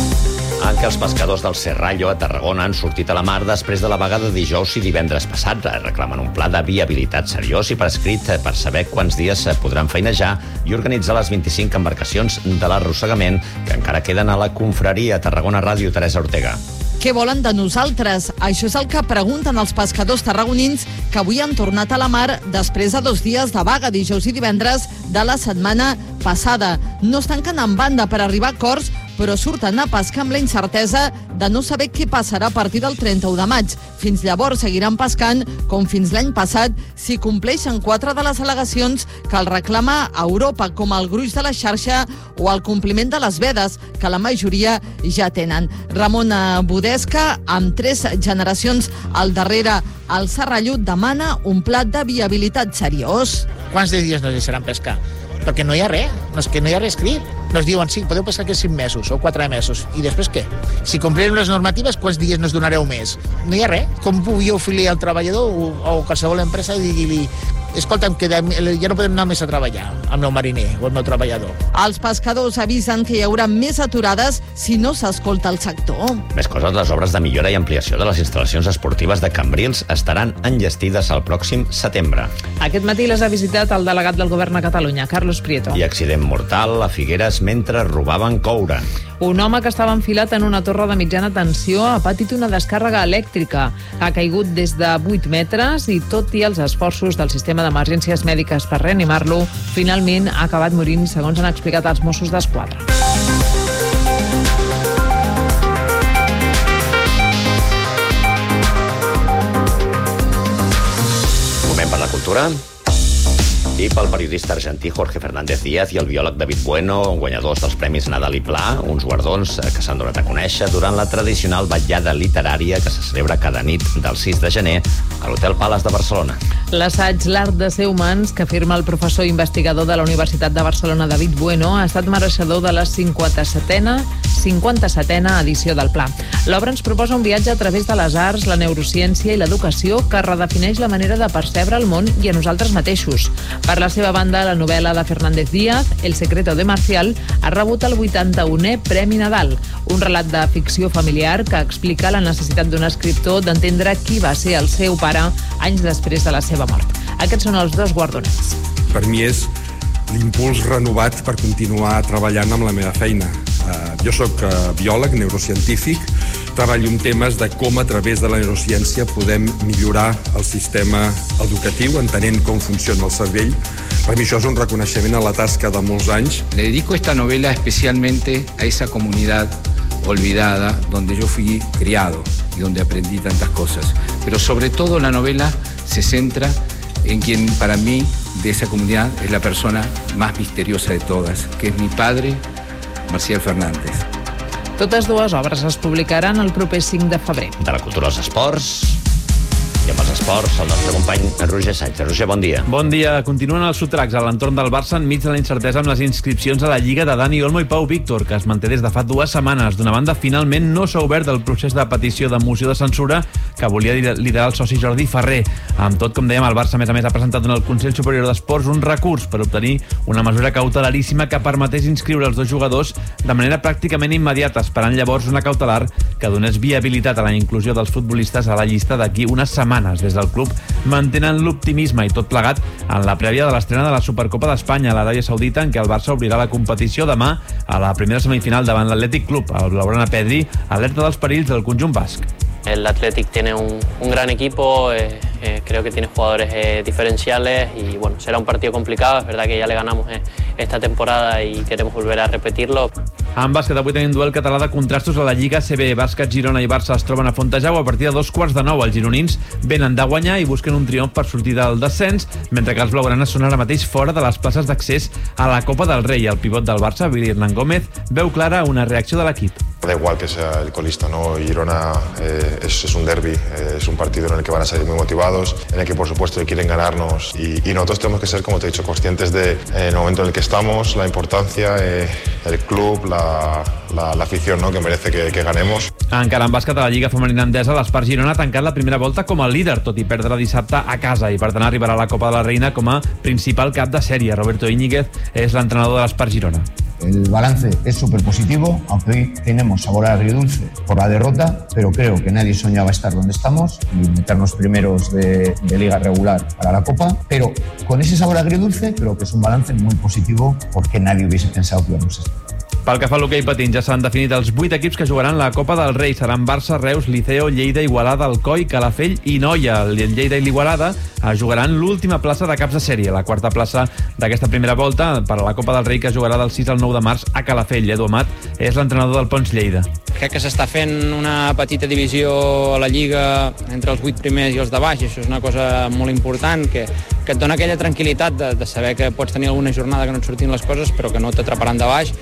En què els pescadors del Serrallo a Tarragona han sortit a la mar després de la vaga de dijous i divendres passat. Reclamen un pla de viabilitat seriós i per escrit per saber quants dies podran feinejar i organitzar les 25 embarcacions de l'arrossegament que encara queden a la confraria. Tarragona Ràdio, Teresa Ortega. Què volen de nosaltres? Això és el que pregunten els pescadors tarragonins que avui han tornat a la mar després de 2 dies de vaga, dijous i divendres, de la setmana passada. No es tanquen en banda per arribar a acords, però surten a pescar amb la incertesa de no saber què passarà a partir del 31 de maig. Fins llavors seguiran pescant com fins l'any passat si compleixen 4 de les al·legacions que el reclama a Europa, com el gruix de la xarxa o el compliment de les vedes, que la majoria ja tenen. Ramon Budesca, amb 3 generacions al darrere, el Serrallo demana un pla de viabilitat seriós. Quants dies nos deixaran pescar? Perquè no hi ha res, és que no hi ha res escrit. Nos diuen, sí, podeu pescar aquests 5 mesos o 4 mesos. I després què? Si complirem les normatives, quants dies nos donareu més? No hi ha res. Com podíeu filir al treballador o qualsevol empresa i dir-li escolta'm, que ja no podem anar més a treballar, el meu mariner o el meu treballador. Els pescadors avisen que hi haurà més aturades si no s'escolta el sector. Més coses, les obres de millora i ampliació de les instal·lacions esportives de Cambrils estaran enllestides el pròxim setembre. Aquest matí les ha visitat el delegat del govern a Catalunya, Carlos Prieto. I accident mortal a Figueres mentre robaven coure. Un home que estava enfilat en una torre de mitjana tensió ha patit una descàrrega elèctrica. Ha caigut des de 8 metres i, tot i els esforços del sistema d'emergències mèdiques per reanimar-lo, finalment ha acabat morint, segons han explicat els Mossos d'Esquadra. Moment per la cultura. I pel periodista argentí Jorge Fernández Díaz i el biòleg David Bueno, guanyadors dels Premis Nadal i Pla, uns guardons que s'han donat a conèixer durant la tradicional vetllada literària que se celebra cada nit del 6 de gener a l'Hotel Palace de Barcelona. L'assaig L'art de ser humans, que firma el professor investigador de la Universitat de Barcelona David Bueno, ha estat mereixedor de la 57a edició del Pla. L'obra ens proposa un viatge a través de les arts, la neurociència i l'educació que redefineix la manera de percebre el món i a nosaltres mateixos. Per la seva banda, la novel·la de Fernández Díaz, El secreto de Marcial, ha rebut el 81è Premi Nadal, un relat de ficció familiar que explica la necessitat d'un escriptor d'entendre qui va ser el seu pare anys després de la seva mort. Aquests són els 2 guardonats. Per mi és l'impuls renovat per continuar treballant amb la meva feina. Jo sóc biòleg, neurocientífic, treballo en temes de com a través de la neurociència podem millorar el sistema educatiu, entenent com funciona el cervell. Per mi això és un reconeixement a la tasca de molts anys. Le dedico esta novela especialmente a esa comunidad olvidada donde yo fui criado y donde aprendí tantas cosas. Pero sobre todo la novela se centra en quien para mí de esa comunidad es la persona más misteriosa de todas, que es mi padre, Marcial Fernández. Totes dues obres es publicaran el proper 5 de febrer. De la cultura als esports. I amb els esports, el nostre company Roger Sánchez. Roger, bon dia. Bon dia. Continuen els sotracs a l'entorn del Barça enmig de la incertesa amb les inscripcions a la Lliga de Dani Olmo i Pau Víctor, que es manté des de fa 2 setmanes. D'una banda, finalment no s'ha obert el procés de petició de moció de censura que volia liderar el soci Jordi Ferrer. Amb tot, com dèiem, el Barça, a més, ha presentat al Consell Superior d'Esports un recurs per obtenir una mesura cautelaríssima que permetés inscriure els 2 jugadors de manera pràcticament immediata, esperant llavors una cautelar que donés viabilitat a la inclusió dels futbolistes a la llista d'aquí unes setmanes. Des del club mantenen l'optimisme i tot plegat en la prèvia de l'estrena de la Supercopa d'Espanya a l'Aràbia Saudita, en què el Barça obrirà la competició demà a la primera semifinal davant l'Atlètic Club. El blaugrana Pedri alerta dels perills del conjunt basc. El Athletic tiene un gran equipo, creo que tiene jugadores diferenciales y bueno, será un partido complicado. Es verdad que ya le ganamos esta temporada y queremos volver a repetirlo. En bàsquet, avui tenim duel català de contrastos a la Lliga CB. Bàsquet, Girona i Barça es troben a Fontejau a partir de 8:45. Els gironins venen de guanyar i busquen un triomf per sortir del descens, mentre que els blaugranes són ara mateix fora de les places d'accés a la Copa del Rei. El pivot del Barça, Billy Hernán Gómez, veu clara una reacció de l'equip. Da igual que sea el colista, ¿no? Girona es un derbi, es un partido en el que van a salir muy motivados, en el que por supuesto quieren ganarnos y nosotros tenemos que ser, como te he dicho, conscientes del momento en el que estamos, la importancia, el club, la afición, ¿no? Que merece que ganemos. Encara en bàsquet, a la Lliga Femenina Endesa, l'Espart Girona ha tancat la primera volta com a líder, tot i perdre dissabte a casa, i per tant arribarà a la Copa de la Reina com a principal cap de sèrie. Roberto Íñiguez és l'entrenador de l'Espart Girona. El balance es súper positivo, aunque hoy tenemos sabor agridulce por la derrota, pero creo que nadie soñaba estar donde estamos y meternos primeros de liga regular para la Copa, pero con ese sabor agridulce creo que es un balance muy positivo porque nadie hubiese pensado que íbamos a estar. Pel que fa a l'hoquei patins, ja s'han definit els 8 equips que jugaran la Copa del Rei. Seran Barça, Reus, Liceo, Lleida, Igualada, Alcoi, Calafell i Noia. El Lleida i l'Igualada jugaran l'última plaça de caps de sèrie, la 4a plaça d'aquesta primera volta per a la Copa del Rei, que jugarà del 6 al 9 de març a Calafell. Edu Amat és l'entrenador del Pons Lleida. Crec que s'està fent una petita divisió a la Lliga entre els 8 primers i els de baix, i això és una cosa molt important, que et dona aquella tranquil·litat de saber que pots tenir alguna jornada que no et surtin les coses, però que no t'atraparan de baix,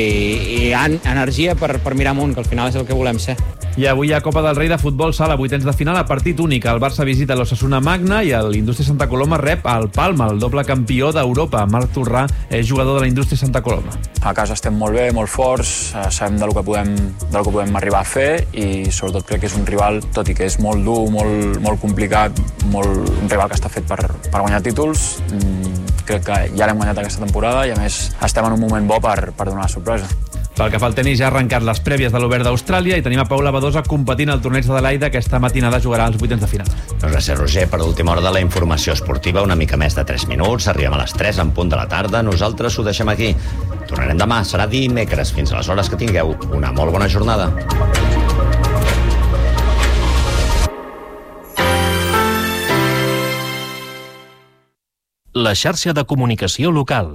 i hi ha energia per mirar amunt, que al final és el que volem ser. I avui hi ha Copa del Rei de futbol sala, 8ens de final a partit únic. El Barça visita l'Osasuna Magna i l'Indústria Santa Coloma rep el Palma, el doble campió d'Europa. Marc Torrà és jugador de la Indústria Santa Coloma. A casa estem molt bé, molt forts, sabem del que podem arribar a fer i sobretot crec que és un rival, tot i que és molt dur, molt complicat, un rival que està fet per guanyar títols. Crec que ja l'hem guanyat aquesta temporada i a més estem en un moment bo per donar la sorpresa. Pel que fa al tenis, ja ha arrencat les prèvies de l'Obert d'Austràlia i tenim a Paula Badosa competint al torneig d'Adelaida. Aquesta matinada jugarà als 8ens de final. Gràcies, Roger. Per última hora de la informació esportiva, una mica més de 3 minuts. Arribem a les 3 en punt de la tarda. Nosaltres ho deixem aquí. Tornarem demà, serà dimecres. Fins aleshores, que tingueu una molt bona jornada. La xarxa de comunicació local.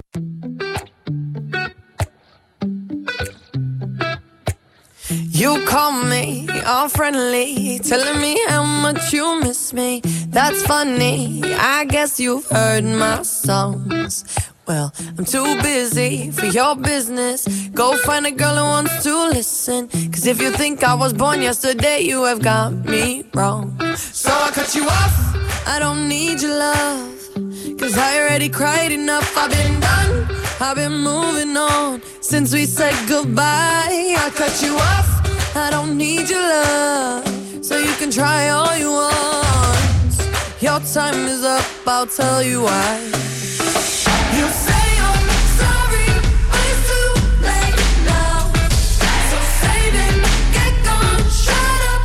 You call me all friendly, telling me how much you miss me. That's funny, I guess you've heard my songs. Well, I'm too busy for your business. Go find a girl who wants to listen. Cause if you think I was born yesterday, you have got me wrong. So I cut you off, I don't need your love. Cause I already cried enough, I've been done, I've been moving on. Since we said goodbye, I cut you off, I don't need your love. So you can try all you want. Your time is up, I'll tell you why. You say I'm sorry, but it's too late now. So save it, get gone, shut up.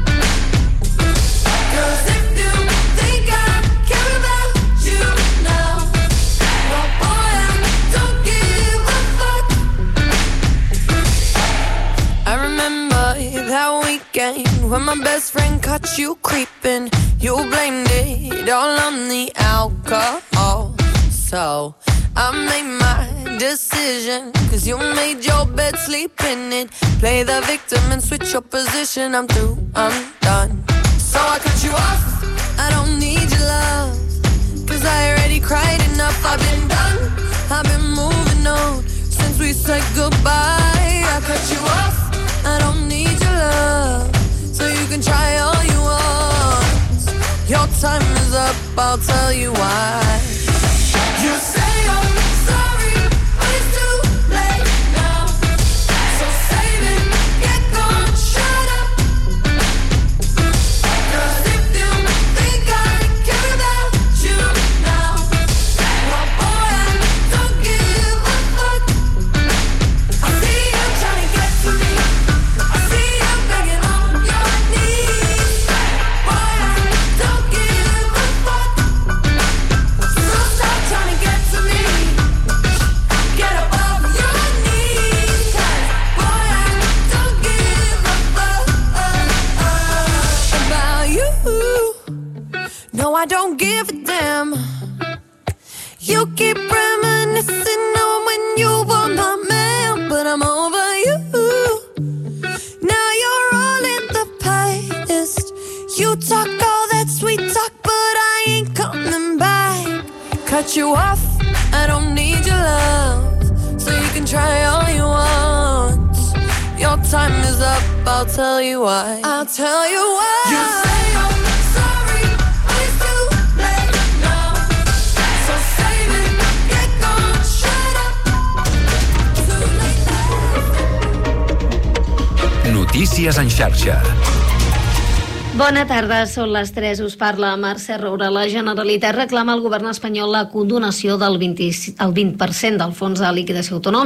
Cause if you think I care about you now, well boy, I don't give a fuck. I remember that weekend when my best friend caught you creeping. You blamed it all on the alcohol. So I made my decision, 'cause you made your bed, sleep in it. Play the victim and switch your position. I'm through, I'm done. So I cut you off, I don't need your love, 'cause I already cried enough. I've been done, I've been moving on since we said goodbye. I cut you off, I don't need your love, so you can try all you want. Your time is up, I'll tell you why. You say I'm sorry, but it's too late now. So save it, get gone, shut up. 'Cause if you think I care about you now, well boy, I don't give a fuck. I see you trying to get to me, I see you begging on your knees. Boy, I don't give a fuck. So stop trying to get to me, get up off your knees. 'Cause boy, I don't give a fuck about you. No, I don't give a damn. You keep reminiscing on when you were my man, but I'm over you. Now you're all in the past. You talk all that sweet talk, but I ain't coming back. Cut you off, I don't need your love, so you can try all you want. Your time is up, I'll tell you why. I'll tell you why. You say I'm sorry, but it's too late now. So save it, get gone, shut up. Notícies en xarxa. Bona tarda, són les 3, us parla Mercè Roura. La Generalitat reclama al govern espanyol la condonació del 20% del fons de liquidació autonòmic.